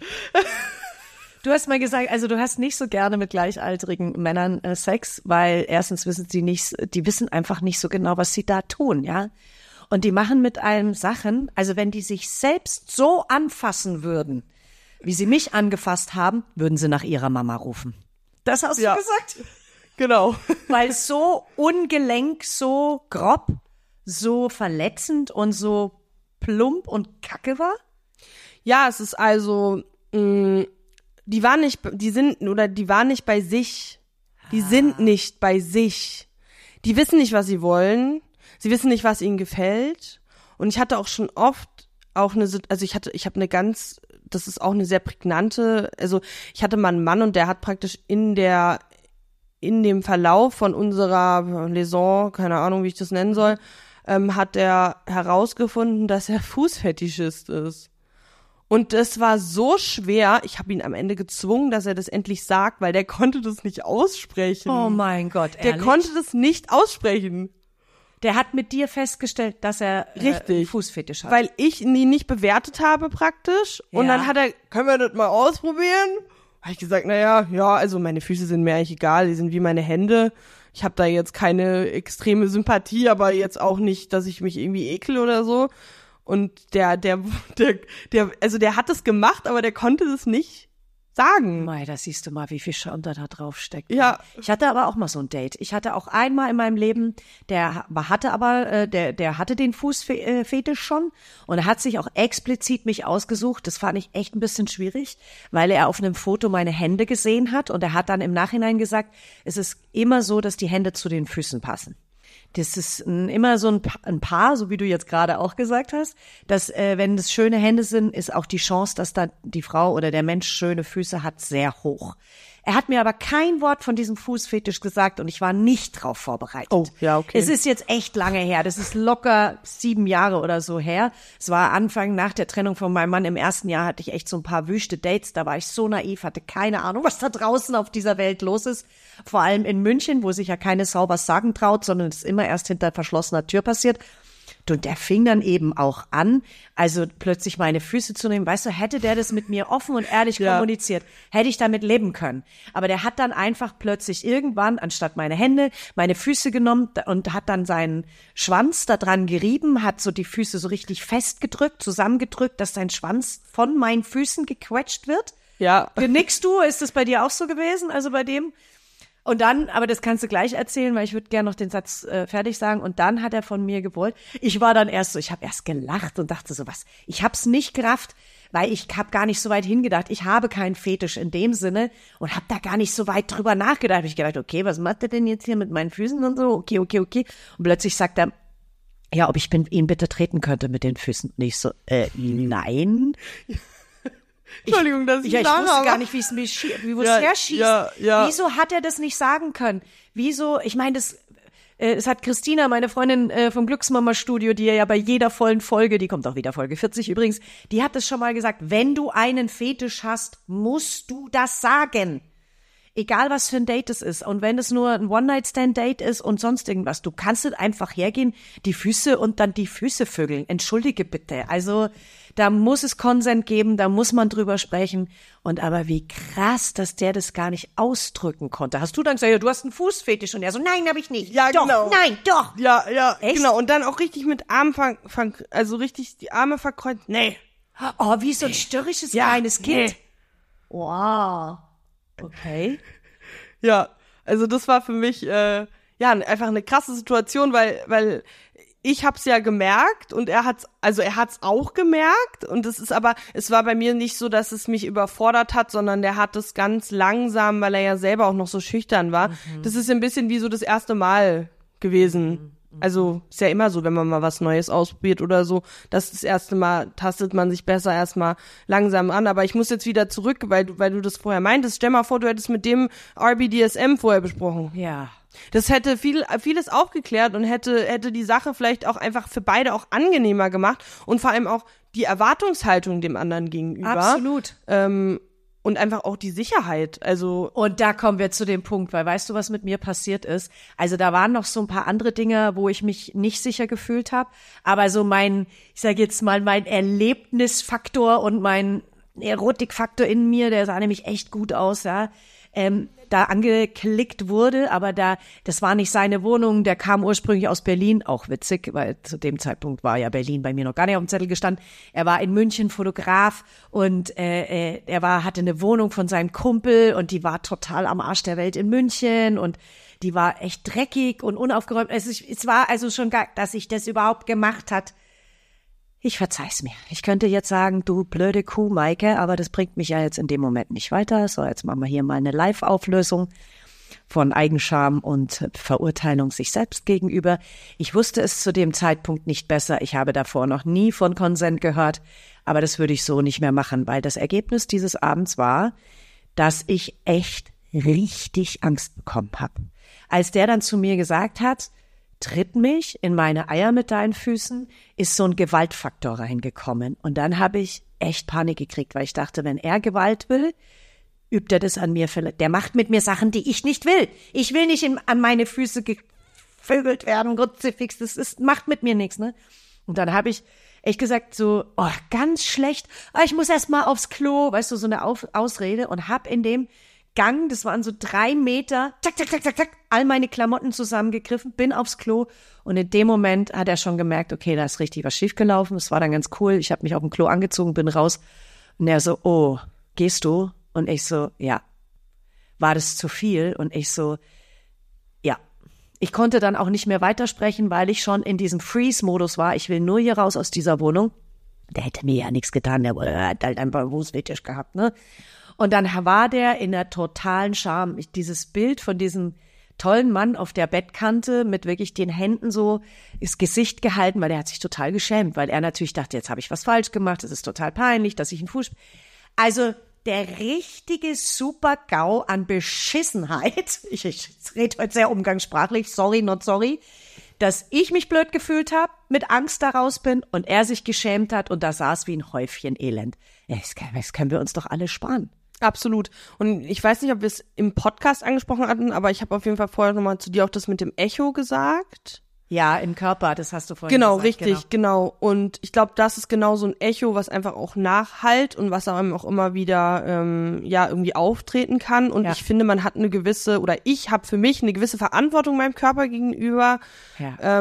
Du hast mal gesagt, also du hast nicht so gerne mit gleichaltrigen Männern Sex, weil erstens die wissen einfach nicht so genau, was sie da tun, ja. Und die machen mit einem Sachen, also wenn die sich selbst so anfassen würden, wie sie mich angefasst haben, würden sie nach ihrer Mama rufen. Das hast du gesagt?
Genau.
Weil es so ungelenk, so grob, so verletzend und so plump und kacke war?
Ja, es ist also, die waren nicht bei sich. Die sind nicht bei sich. Die wissen nicht, was sie wollen. Sie wissen nicht, was ihnen gefällt. Und ich hatte auch schon oft das ist auch eine sehr prägnante, also ich hatte mal einen Mann und der hat praktisch in dem Verlauf von unserer Liaison, keine Ahnung, wie ich das nennen soll, hat er herausgefunden, dass er Fußfetischist ist. Und das war so schwer, ich habe ihn am Ende gezwungen, dass er das endlich sagt, weil der konnte das nicht aussprechen.
Oh mein Gott, ehrlich?
Der konnte das nicht aussprechen.
Der hat mit dir festgestellt, dass er Fußfetisch hat.
Weil ich ihn nicht bewertet habe praktisch. Und dann hat er, können wir das mal ausprobieren? Habe ich gesagt, also meine Füße sind mir eigentlich egal, die sind wie meine Hände. Ich habe da jetzt keine extreme Sympathie, aber jetzt auch nicht, dass ich mich irgendwie ekel oder so. Und der hat es gemacht, aber der konnte das nicht sagen.
Mei, da siehst du mal, wie viel Schande da drauf steckt.
Ja.
Ich hatte aber auch mal so ein Date. Ich hatte auch einmal in meinem Leben, der hatte den Fußfetisch schon und er hat sich auch explizit mich ausgesucht. Das fand ich echt ein bisschen schwierig, weil er auf einem Foto meine Hände gesehen hat und er hat dann im Nachhinein gesagt, es ist immer so, dass die Hände zu den Füßen passen. Das ist immer so ein Paar, so wie du jetzt gerade auch gesagt hast, dass wenn es schöne Hände sind, ist auch die Chance, dass da die Frau oder der Mensch schöne Füße hat, sehr hoch. Er hat mir aber kein Wort von diesem Fußfetisch gesagt und ich war nicht drauf vorbereitet.
Oh, ja, okay.
Es ist jetzt echt lange her. Das ist locker 7 Jahre oder so her. Es war Anfang nach der Trennung von meinem Mann. Im ersten Jahr hatte ich echt so ein paar wüste Dates. Da war ich so naiv, hatte keine Ahnung, was da draußen auf dieser Welt los ist. Vor allem in München, wo sich ja keine Sau was sagen traut, sondern es immer erst hinter verschlossener Tür passiert. Und der fing dann eben auch an, also plötzlich meine Füße zu nehmen. Weißt du, hätte der das mit mir offen und ehrlich kommuniziert, hätte ich damit leben können. Aber der hat dann einfach plötzlich irgendwann, anstatt meine Hände, meine Füße genommen und hat dann seinen Schwanz da dran gerieben, hat so die Füße so richtig festgedrückt, zusammengedrückt, dass sein Schwanz von meinen Füßen gequetscht wird.
Ja.
Nickst du? Ist das bei dir auch so gewesen? Also bei dem? Und dann, aber das kannst du gleich erzählen, weil ich würde gerne noch den Satz fertig sagen. Und dann hat er von mir gewollt. Ich war dann erst so, ich habe erst gelacht und dachte so, was? Ich hab's nicht gerafft, weil ich habe gar nicht so weit hingedacht. Ich habe keinen Fetisch in dem Sinne und habe da gar nicht so weit drüber nachgedacht. Hab ich gedacht, okay, was macht er denn jetzt hier mit meinen Füßen und so? Okay. Und plötzlich sagt er, ja, ob ich ihn bitte treten könnte mit den Füßen. Und ich so, nein.
Entschuldigung, dass ich
wusste gar nicht, wo es herschießt.
Ja.
Wieso hat er das nicht sagen können? Wieso, ich meine, das hat Christina, meine Freundin vom Glücksmama-Studio, die ja bei jeder vollen Folge, die kommt auch wieder, Folge 40 übrigens, die hat es schon mal gesagt, wenn du einen Fetisch hast, musst du das sagen. Egal, was für ein Date es ist. Und wenn es nur ein One-Night-Stand-Date ist und sonst irgendwas, du kannst nicht einfach hergehen, die Füße und dann die Füße vögeln. Entschuldige bitte. Also, da muss es Konsent geben, da muss man drüber sprechen. Und aber wie krass, dass der das gar nicht ausdrücken konnte. Hast du dann gesagt, ja, du hast einen Fußfetisch? Und er so, nein, habe ich nicht.
Ja,
doch,
genau.
Nein, doch.
Ja,
echt?
Genau. Und dann auch richtig mit Armen, also richtig die Arme verkreuzt. Nee.
Oh, wie so ein störrisches kleines Kind. Wow. Okay.
Ja, also das war für mich einfach eine krasse Situation, weil ich hab's ja gemerkt und er hat's auch gemerkt und es war bei mir nicht so, dass es mich überfordert hat, sondern der hat es ganz langsam, weil er ja selber auch noch so schüchtern war. Das ist ein bisschen wie so das erste Mal gewesen. Also ist ja immer so, wenn man mal was Neues ausprobiert oder so, das erste Mal tastet man sich besser erstmal langsam an. Aber ich muss jetzt wieder zurück, weil du das vorher meintest. Stell mal vor, du hättest mit dem RBDSM vorher besprochen.
Ja.
Das hätte vieles aufgeklärt und hätte die Sache vielleicht auch einfach für beide auch angenehmer gemacht und vor allem auch die Erwartungshaltung dem anderen gegenüber.
Absolut.
Und einfach auch die Sicherheit, also.
Und da kommen wir zu dem Punkt, weil weißt du, was mit mir passiert ist? Also da waren noch so ein paar andere Dinge, wo ich mich nicht sicher gefühlt habe, aber so mein Erlebnisfaktor und mein Erotikfaktor in mir, der sah nämlich echt gut aus, ja, da angeklickt wurde, aber das war nicht seine Wohnung, der kam ursprünglich aus Berlin, auch witzig, weil zu dem Zeitpunkt war ja Berlin bei mir noch gar nicht auf dem Zettel gestanden. Er war in München Fotograf und hatte eine Wohnung von seinem Kumpel und die war total am Arsch der Welt in München und die war echt dreckig und unaufgeräumt. Es war also schon gar, dass ich das überhaupt gemacht hat. Ich verzeih's mir. Ich könnte jetzt sagen, du blöde Kuh, Maike, aber das bringt mich ja jetzt in dem Moment nicht weiter. So, jetzt machen wir hier mal eine Live-Auflösung von Eigenscham und Verurteilung sich selbst gegenüber. Ich wusste es zu dem Zeitpunkt nicht besser. Ich habe davor noch nie von Konsent gehört, aber das würde ich so nicht mehr machen, weil das Ergebnis dieses Abends war, dass ich echt richtig Angst bekommen habe. Als der dann zu mir gesagt hat, tritt mich in meine Eier mit deinen Füßen, ist so ein Gewaltfaktor reingekommen. Und dann habe ich echt Panik gekriegt, weil ich dachte, wenn er Gewalt will, übt er das an mir. Der macht mit mir Sachen, die ich nicht will. Ich will nicht an meine Füße gevögelt werden, Kruzifix, macht mit mir nichts, ne? Und dann habe ich echt gesagt so, ganz schlecht, ich muss erst mal aufs Klo, weißt du, so eine Ausrede und hab in dem Gang, das waren so 3 Meter, zack, all meine Klamotten zusammengegriffen, bin aufs Klo und in dem Moment hat er schon gemerkt, okay, da ist richtig was schiefgelaufen, das war dann ganz cool, ich habe mich auf dem Klo angezogen, bin raus und er so, oh, gehst du? Und ich so, ja. War das zu viel? Und ich so, ja. Ich konnte dann auch nicht mehr weitersprechen, weil ich schon in diesem Freeze-Modus war, ich will nur hier raus aus dieser Wohnung. Der hätte mir ja nichts getan, der hat halt einfach einen Fußfetisch gehabt, ne? Und dann war der in der totalen Scham. Dieses Bild von diesem tollen Mann auf der Bettkante mit wirklich den Händen so ins Gesicht gehalten, weil der hat sich total geschämt, weil er natürlich dachte, jetzt habe ich was falsch gemacht, es ist total peinlich, dass ich einen Fuß... Also der richtige Super-GAU an Beschissenheit, ich rede heute sehr umgangssprachlich, sorry, not sorry, dass ich mich blöd gefühlt habe, mit Angst da raus bin und er sich geschämt hat und da saß wie ein Häufchen Elend. Das können wir uns doch alle sparen.
Absolut. Und ich weiß nicht, ob wir es im Podcast angesprochen hatten, aber ich habe auf jeden Fall vorher nochmal zu dir auch das mit dem Echo gesagt.
Ja, im Körper, das hast du vorhin
gesagt.
Richtig,
genau. Und ich glaube, das ist genau so ein Echo, was einfach auch nachhallt und was einem auch immer wieder irgendwie auftreten kann. Und ich finde, man hat ich habe für mich eine gewisse Verantwortung meinem Körper gegenüber.
Ja.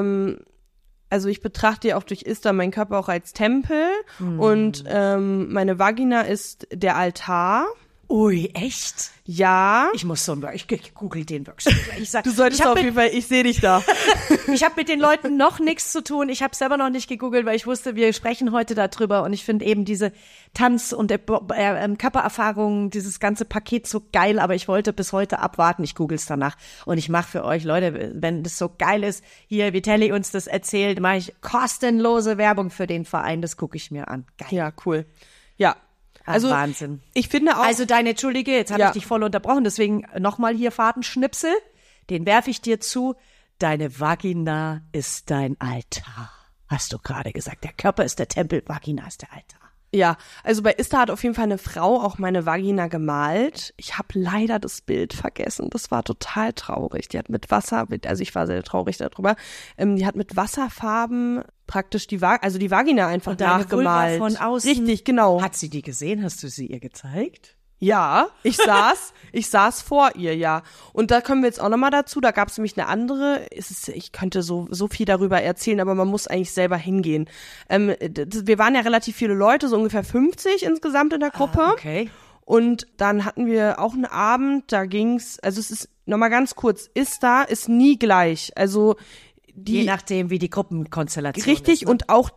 Also ich betrachte ja auch durch Ista meinen Körper auch als Tempel und meine Vagina ist der Altar,
Ui, echt?
Ja.
Ich google den Workshop.
Du solltest auf jeden Fall, ich sehe dich da.
Ich habe mit den Leuten noch nichts zu tun. Ich habe selber noch nicht gegoogelt, weil ich wusste, wir sprechen heute darüber. Und ich finde eben diese Tanz- und Körpererfahrungen, dieses ganze Paket so geil. Aber ich wollte bis heute abwarten. Ich google es danach. Und ich mache für euch, Leute, wenn das so geil ist, hier, wie Telly uns das erzählt, mache ich kostenlose Werbung für den Verein. Das gucke ich mir an. Geil.
Ja, cool. Ja. Also,
Wahnsinn.
Ich finde auch.
Also Entschuldige, jetzt habe ich dich voll unterbrochen, deswegen nochmal hier Fadenschnipsel. Den werfe ich dir zu. Deine Vagina ist dein Altar. Hast du gerade gesagt. Der Körper ist der Tempel, Vagina ist der Altar.
Ja, also bei Insta hat auf jeden Fall eine Frau auch meine Vagina gemalt. Ich habe leider das Bild vergessen. Das war total traurig. Die hat mit Wasser, also ich war sehr traurig darüber, die hat mit Wasserfarben praktisch die Vagina einfach
und deine
nachgemalt.
Vulva von außen.
Richtig, genau.
Hat sie die gesehen? Hast du sie ihr gezeigt?
Ja, ich saß vor ihr, ja. Und da kommen wir jetzt auch nochmal dazu, da gab es nämlich eine andere, ich könnte so viel darüber erzählen, aber man muss eigentlich selber hingehen. Wir waren ja relativ viele Leute, so ungefähr 50 insgesamt in der Gruppe.
Okay.
Und dann hatten wir auch einen Abend, da ging's, also es ist, nochmal ganz kurz, ist nie gleich, also
je nachdem, wie die Gruppenkonstellation
richtig,
ist. Ne?
und auch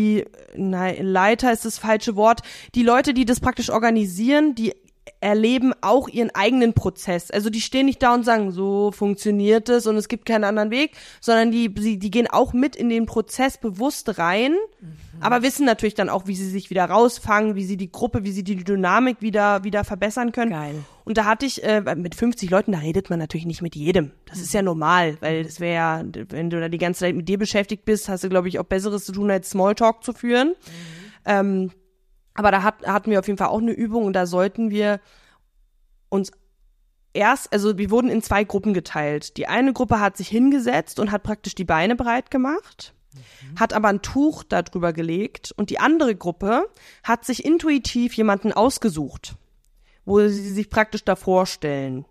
Leiter ist das falsche Wort, die Leute, die das praktisch organisieren, die erleben auch ihren eigenen Prozess. Also die stehen nicht da und sagen, so funktioniert es und es gibt keinen anderen Weg, sondern die gehen auch mit in den Prozess bewusst rein, aber wissen natürlich dann auch, wie sie sich wieder rausfangen, wie sie die Gruppe, wie sie die Dynamik wieder verbessern können.
Geil.
Und da hatte ich, mit 50 Leuten, da redet man natürlich nicht mit jedem. Das ist ja normal, weil das wäre ja, wenn du da die ganze Zeit mit dir beschäftigt bist, hast du, glaube ich, auch Besseres zu tun, als Smalltalk zu führen. Aber da hatten wir auf jeden Fall auch eine Übung und da sollten wir uns also wir wurden in 2 Gruppen geteilt. Die eine Gruppe hat sich hingesetzt und hat praktisch die Beine breit gemacht, hat aber ein Tuch da drüber gelegt und die andere Gruppe hat sich intuitiv jemanden ausgesucht, wo sie sich praktisch davor stellen.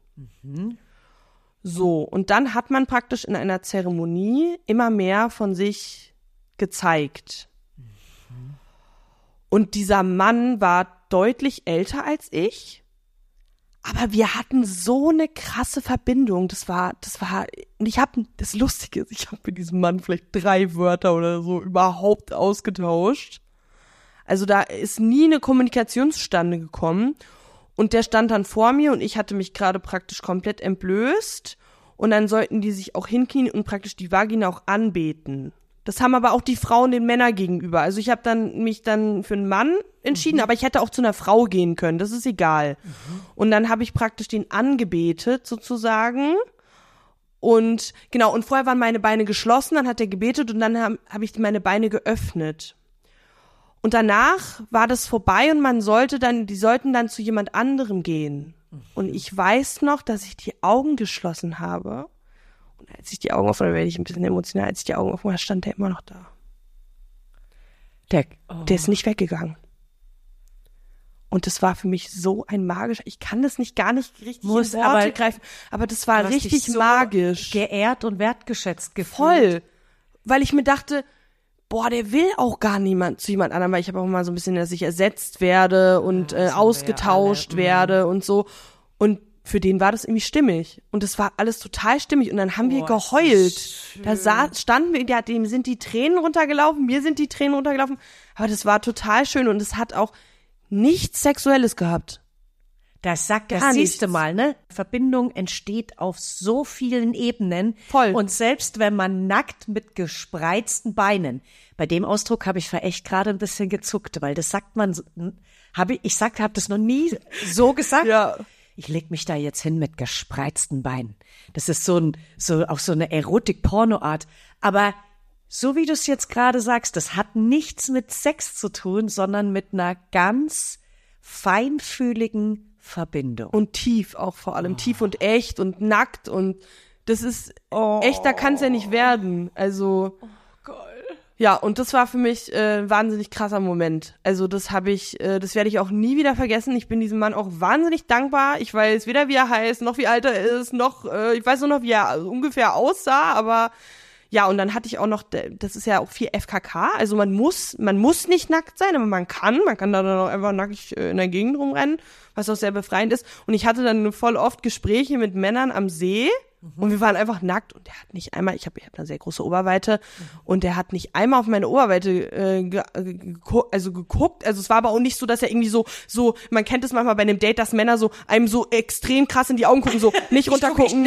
So, und dann hat man praktisch in einer Zeremonie immer mehr von sich gezeigt. Und dieser Mann war deutlich älter als ich, aber wir hatten so eine krasse Verbindung. Das Lustige ist, ich habe mit diesem Mann vielleicht 3 Wörter oder so überhaupt ausgetauscht. Also da ist nie eine Kommunikation zustande gekommen. Und der stand dann vor mir und ich hatte mich gerade praktisch komplett entblößt. Und dann sollten die sich auch hinknien und praktisch die Vagina auch anbeten. Das haben aber auch die Frauen den Männern gegenüber. Also ich habe mich dann für einen Mann entschieden, aber ich hätte auch zu einer Frau gehen können. Das ist egal. Und dann habe ich praktisch den angebetet sozusagen. Und genau, und vorher waren meine Beine geschlossen, dann hat er gebetet und dann habe ich meine Beine geöffnet. Und danach war das vorbei und die sollten dann zu jemand anderem gehen. Und ich weiß noch, dass ich die Augen geschlossen habe. Und als ich die Augen offen habe, werde ich ein bisschen emotional, als ich die Augen offen habe, stand der immer noch da. Der ist nicht weggegangen. Und das war für mich so ein magischer, ich kann das gar nicht richtig in Worte greifen, aber das war richtig so magisch.
Geehrt und wertgeschätzt gefühlt.
Voll. Weil ich mir dachte, boah, der will auch gar niemand zu jemand anderem, weil ich habe auch immer so ein bisschen, dass ich ersetzt werde und ausgetauscht werde und so. Und für den war das irgendwie stimmig. Und das war alles total stimmig. Und dann haben wir geheult. Da standen wir, dem sind die Tränen runtergelaufen, mir sind die Tränen runtergelaufen. Aber das war total schön und es hat auch nichts Sexuelles gehabt.
Das siehst du mal, ne? Verbindung entsteht auf so vielen Ebenen.
Voll.
Und selbst wenn man nackt mit gespreizten Beinen, bei dem Ausdruck habe ich echt gerade ein bisschen gezuckt, weil das sagt man, habe das noch nie so gesagt.
Ja.
Ich leg mich da jetzt hin mit gespreizten Beinen. Das ist auch so eine Erotik-Porno-Art. Aber so wie du es jetzt gerade sagst, das hat nichts mit Sex zu tun, sondern mit einer ganz feinfühligen Verbindung.
Und tief auch vor allem. Tief und echt und nackt und das ist echt, da kann es ja nicht werden. Also ja, und das war für mich ein wahnsinnig krasser Moment. Also das werde ich auch nie wieder vergessen. Ich bin diesem Mann auch wahnsinnig dankbar. Ich weiß weder, wie er heißt, noch wie alt er ist, noch, ich weiß nur noch, wie er ungefähr aussah, aber Ja, und dann hatte ich auch noch, das ist ja auch viel FKK, also man muss nicht nackt sein, aber man kann da dann auch einfach nackig in der Gegend rumrennen, was auch sehr befreiend ist. Und ich hatte dann voll oft Gespräche mit Männern am See und wir waren einfach nackt und der hat nicht einmal, ich habe eine sehr große Oberweite und der hat nicht einmal auf meine Oberweite geguckt, also es war aber auch nicht so, dass er irgendwie so, man kennt es manchmal bei einem Date, dass Männer so einem so extrem krass in die Augen gucken, so nicht runtergucken,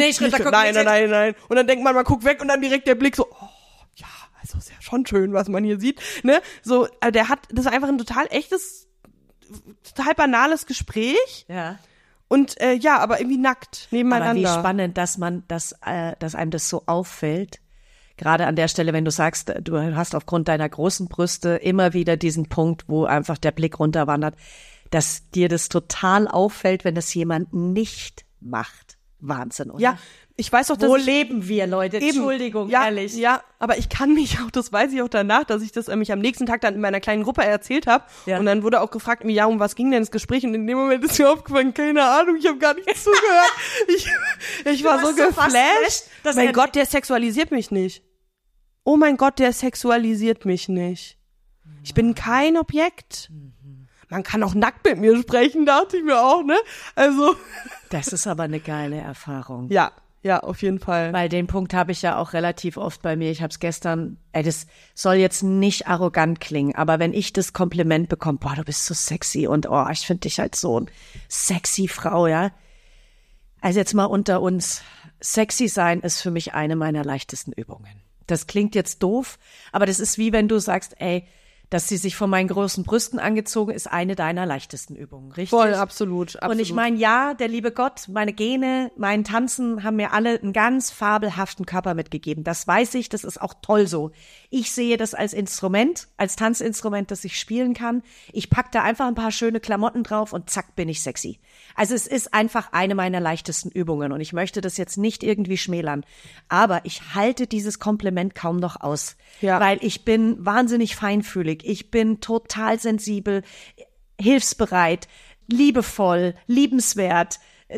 nein. Und dann denkt man guckt weg und dann direkt der Blick so, oh, ja, also ist ja schon schön, was man hier sieht, ne? So, das war einfach ein total echtes, total banales Gespräch.
Ja.
Und aber irgendwie nackt nebeneinander.
Aber wie spannend, dass einem das so auffällt. Gerade an der Stelle, wenn du sagst, du hast aufgrund deiner großen Brüste immer wieder diesen Punkt, wo einfach der Blick runterwandert, dass dir das total auffällt, wenn das jemand nicht macht. Wahnsinn, oder?
Ja, ich weiß auch, dass
Wo leben wir, Leute?
Eben,
Entschuldigung,
ja,
ehrlich.
Ja, aber ich kann mich auch, das weiß ich auch danach, dass ich das mich am nächsten Tag dann in meiner kleinen Gruppe erzählt habe. Ja. Und dann wurde auch gefragt, ja, um was ging denn das Gespräch? Und in dem Moment ist mir aufgefallen, keine Ahnung, ich habe gar nicht zugehört. Ich war so geflasht. Mein Gott, der sexualisiert mich nicht. Oh mein Gott, der sexualisiert mich nicht. Ich bin kein Objekt. Man kann auch nackt mit mir sprechen, dachte ich mir auch, ne? Also.
Das ist aber eine geile Erfahrung.
Ja, auf jeden Fall.
Weil den Punkt habe ich ja auch relativ oft bei mir. Ich habe es gestern, das soll jetzt nicht arrogant klingen, aber wenn ich das Kompliment bekomme, boah, du bist so sexy und oh, ich finde dich halt so eine sexy Frau, ja. Also jetzt mal unter uns, sexy sein ist für mich eine meiner leichtesten Übungen. Das klingt jetzt doof, aber das ist wie wenn du sagst, ey, dass sie sich von meinen großen Brüsten angezogen ist, eine deiner leichtesten Übungen, richtig?
Voll, absolut.
Und ich meine, ja, der liebe Gott, meine Gene, mein Tanzen haben mir alle einen ganz fabelhaften Körper mitgegeben. Das weiß ich, das ist auch toll so. Ich sehe das als Instrument, als Tanzinstrument, das ich spielen kann. Ich pack da einfach ein paar schöne Klamotten drauf und zack, bin ich sexy. Also es ist einfach eine meiner leichtesten Übungen und ich möchte das jetzt nicht irgendwie schmälern. Aber ich halte dieses Kompliment kaum noch aus, weil ich bin wahnsinnig feinfühlig. Ich bin total sensibel, hilfsbereit, liebevoll, liebenswert,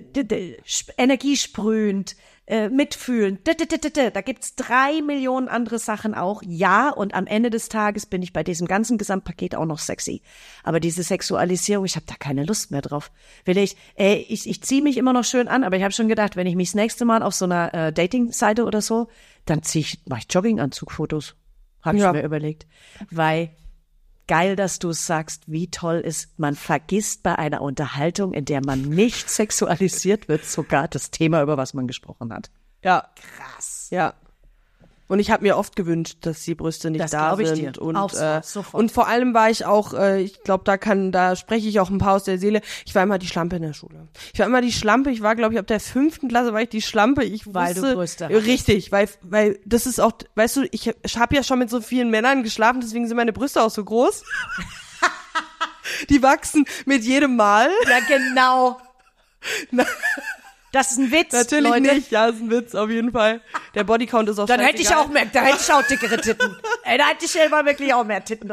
energiesprühend, mitfühlend. Da gibt's 3 Millionen andere Sachen auch. Ja, und am Ende des Tages bin ich bei diesem ganzen Gesamtpaket auch noch sexy. Aber diese Sexualisierung, ich habe da keine Lust mehr drauf. Ich ziehe mich immer noch schön an, aber ich habe schon gedacht, wenn ich mich das nächste Mal auf so einer Dating-Seite oder so, dann mache ich Jogginganzug-Fotos. Habe ich mir überlegt. Weil geil, dass du es sagst, wie toll ist, man vergisst bei einer Unterhaltung, in der man nicht sexualisiert wird, sogar das Thema, über was man gesprochen hat.
Ja. Krass. Ja. Und ich habe mir oft gewünscht, dass die Brüste nicht da sind. Und vor allem war ich auch, ich glaube, da spreche ich auch ein paar aus der Seele. Ich war immer die Schlampe in der Schule. Ich war, glaube ich, ab der 5. Klasse war ich die Schlampe.
Weil du Brüste hattest.
Richtig, weil das ist auch, weißt du, ich habe ja schon mit so vielen Männern geschlafen, deswegen sind meine Brüste auch so groß. Die wachsen mit jedem Mal.
Ja, genau. Das ist ein Witz,
natürlich
Leute.
Nicht, ja, ist ein Witz, auf jeden Fall. Der Bodycount ist auch
Dann hätte ich auch dickere Titten. Ey, da hätte ich selber wirklich auch mehr Titten.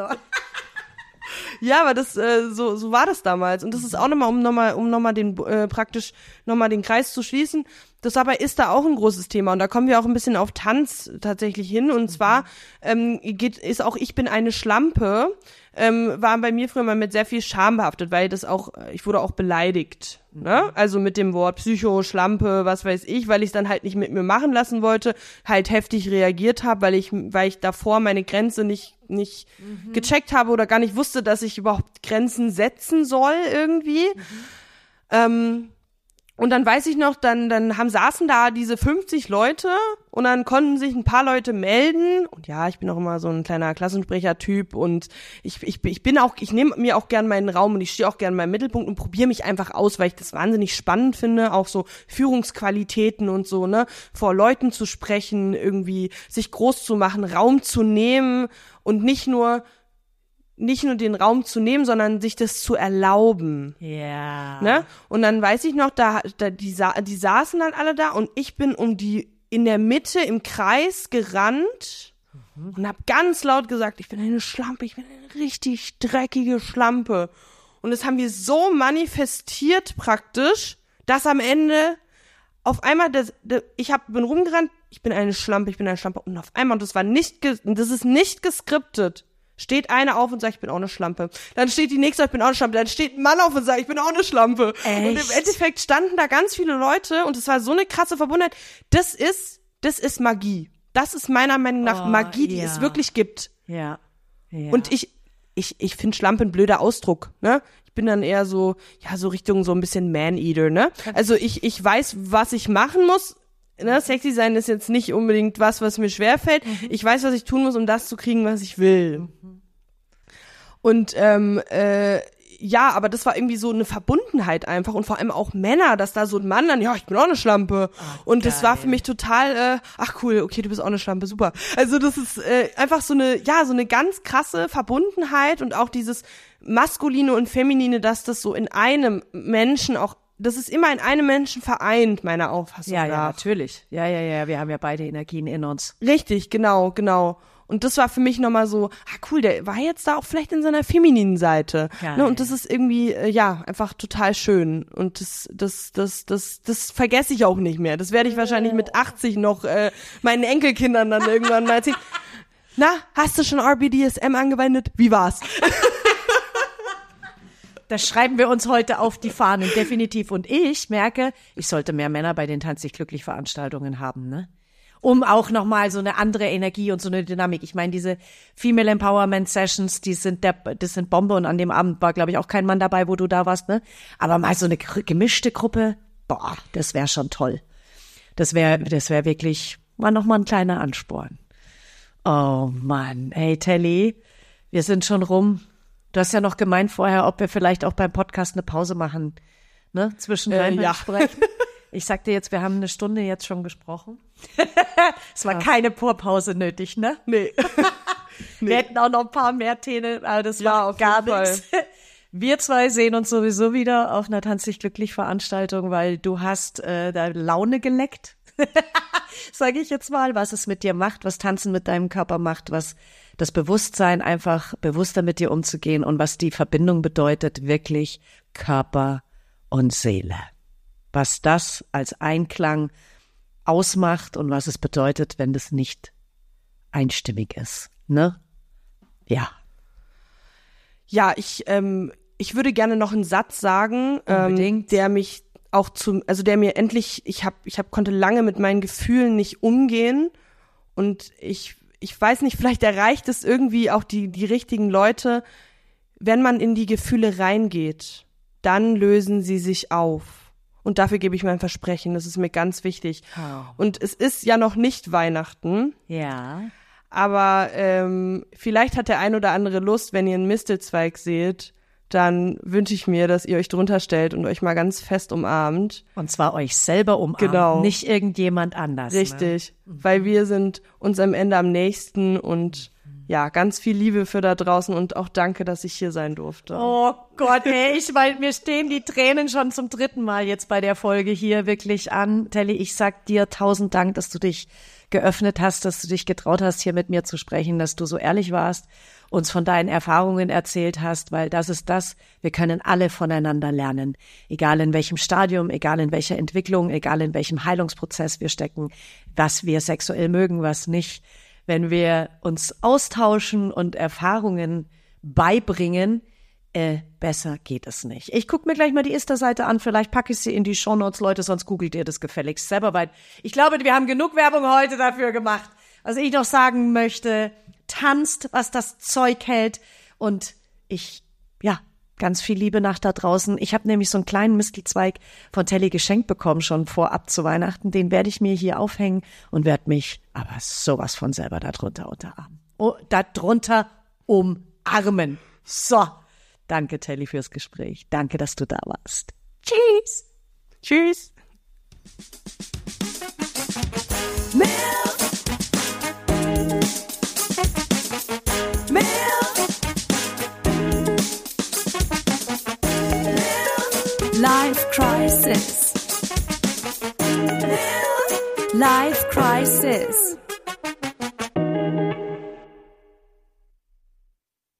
Ja, aber das so war das damals und das ist auch nochmal, um nochmal den praktisch nochmal den Kreis zu schließen. Das aber ist da auch ein großes Thema und da kommen wir auch ein bisschen auf Tanz tatsächlich hin und zwar ist auch ich bin eine Schlampe war bei mir früher mal mit sehr viel Scham behaftet, weil ich wurde auch beleidigt, ne? Also mit dem Wort Psycho, Schlampe, was weiß ich, weil ich es dann halt nicht mit mir machen lassen wollte, halt heftig reagiert habe, weil ich davor meine Grenze nicht gecheckt habe oder gar nicht wusste, dass ich überhaupt Grenzen setzen soll irgendwie. Und dann weiß ich noch, dann saßen da diese 50 Leute und dann konnten sich ein paar Leute melden. Und ja, ich bin auch immer so ein kleiner Klassensprecher-Typ und ich nehme mir auch gern meinen Raum und ich stehe auch gern in meinem Mittelpunkt und probiere mich einfach aus, weil ich das wahnsinnig spannend finde, auch so Führungsqualitäten und so, ne, vor Leuten zu sprechen, irgendwie sich groß zu machen, Raum zu nehmen und nicht nur den Raum zu nehmen, sondern sich das zu erlauben.
Ja.
Ne? Und dann weiß ich noch, die saßen dann alle da und ich bin in der Mitte im Kreis gerannt und habe ganz laut gesagt, ich bin eine Schlampe, ich bin eine richtig dreckige Schlampe. Und das haben wir so manifestiert praktisch, dass am Ende auf einmal bin rumgerannt, ich bin eine Schlampe. Und auf einmal, und das ist nicht geskriptet, steht eine auf und sagt, ich bin auch eine Schlampe. Dann steht die nächste, ich bin auch eine Schlampe. Dann steht ein Mann auf und sagt, ich bin auch eine Schlampe.
Echt?
Und im Endeffekt standen da ganz viele Leute und es war so eine krasse Verbundenheit. Das ist Magie. Das ist meiner Meinung nach Magie, die es wirklich gibt.
Ja.
Und ich finde Schlampe ein blöder Ausdruck, ne? Ich bin dann eher so, so Richtung so ein bisschen Man-Eater, ne? Also ich weiß, was ich machen muss. Ne? Sexy sein ist jetzt nicht unbedingt was mir schwerfällt. Ich weiß, was ich tun muss, um das zu kriegen, was ich will. Und aber das war irgendwie so eine Verbundenheit einfach und vor allem auch Männer, dass da so ein Mann dann, ich bin auch eine Schlampe. Und das war für mich total, ach cool, okay, du bist auch eine Schlampe, super. Also das ist einfach so eine ganz krasse Verbundenheit und auch dieses Maskuline und Feminine, dass das so in einem Menschen auch, das ist immer in einem Menschen vereint, meiner Auffassung nach.
Ja, natürlich. Ja, wir haben ja beide Energien in uns.
Richtig, genau. Und das war für mich nochmal so, cool, der war jetzt da auch vielleicht in seiner femininen Seite. Ne? Und das ist irgendwie, einfach total schön. Und das vergesse ich auch nicht mehr. Das werde ich wahrscheinlich mit 80 noch meinen Enkelkindern dann irgendwann mal erzählen. Na, hast du schon RBDSM angewendet? Wie war's?
Das schreiben wir uns heute auf die Fahnen, definitiv. Und ich merke, ich sollte mehr Männer bei den Tanz dich glücklich Veranstaltungen haben, ne? Um auch nochmal so eine andere Energie und so eine Dynamik. Ich meine, diese Female Empowerment Sessions, das sind Bombe und an dem Abend war, glaube ich, auch kein Mann dabei, wo du da warst, ne? Aber mal so eine gemischte Gruppe, das wäre schon toll. Das wäre wirklich mal nochmal ein kleiner Ansporn. Oh Mann, hey Telly, wir sind schon rum. Du hast ja noch gemeint vorher, ob wir vielleicht auch beim Podcast eine Pause machen, ne? Zwischendrin sprechen. Ich sag dir jetzt, wir haben eine Stunde jetzt schon gesprochen. Es war keine Pause nötig, ne?
Nee.
Wir hätten auch noch ein paar mehr Themen, aber das war gar nichts. Wir zwei sehen uns sowieso wieder auf einer Tanz dich glücklich Veranstaltung, weil du hast da Laune geleckt. Sage ich jetzt mal, was es mit dir macht, was Tanzen mit deinem Körper macht, was das Bewusstsein einfach bewusster mit dir umzugehen und was die Verbindung bedeutet, wirklich Körper und Seele. Was das als Einklang ausmacht und was es bedeutet, wenn das nicht einstimmig ist, ne? Ja.
Ja, ich würde gerne noch einen Satz sagen, der mich auch konnte lange mit meinen Gefühlen nicht umgehen und ich weiß nicht, vielleicht erreicht es irgendwie auch die richtigen Leute, wenn man in die Gefühle reingeht, dann lösen sie sich auf. Und dafür gebe ich mein Versprechen, das ist mir ganz wichtig. Oh. Und es ist ja noch nicht Weihnachten.
Ja.
Aber vielleicht hat der ein oder andere Lust, wenn ihr einen Mistelzweig seht, dann wünsche ich mir, dass ihr euch drunter stellt und euch mal ganz fest umarmt.
Und zwar euch selber umarmt,
genau.
Nicht irgendjemand anders.
Richtig, ne? Weil wir sind uns am Ende am nächsten und ganz viel Liebe für da draußen und auch danke, dass ich hier sein durfte.
Oh Gott, mir stehen die Tränen schon zum 3. Mal jetzt bei der Folge hier wirklich an. Telly, ich sag dir 1000 Dank, dass du dich geöffnet hast, dass du dich getraut hast, hier mit mir zu sprechen, dass du so ehrlich warst, uns von deinen Erfahrungen erzählt hast, weil das ist das, wir können alle voneinander lernen. Egal in welchem Stadium, egal in welcher Entwicklung, egal in welchem Heilungsprozess wir stecken, was wir sexuell mögen, was nicht. Wenn wir uns austauschen und Erfahrungen beibringen, besser geht es nicht. Ich gucke mir gleich mal die Insta-Seite an, vielleicht packe ich sie in die Shownotes, Leute, sonst googelt ihr das gefälligst selber, weil ich glaube, wir haben genug Werbung heute dafür gemacht. Was ich noch sagen möchte, tanzt, was das Zeug hält und ganz viel Liebe nach da draußen. Ich habe nämlich so einen kleinen Mistelzweig von Telly geschenkt bekommen, schon vorab zu Weihnachten. Den werde ich mir hier aufhängen und werde mich aber sowas von selber darunter umarmen. So, danke Telly fürs Gespräch. Danke, dass du da warst. Tschüss.
Tschüss.
Life Crisis. Life Crisis.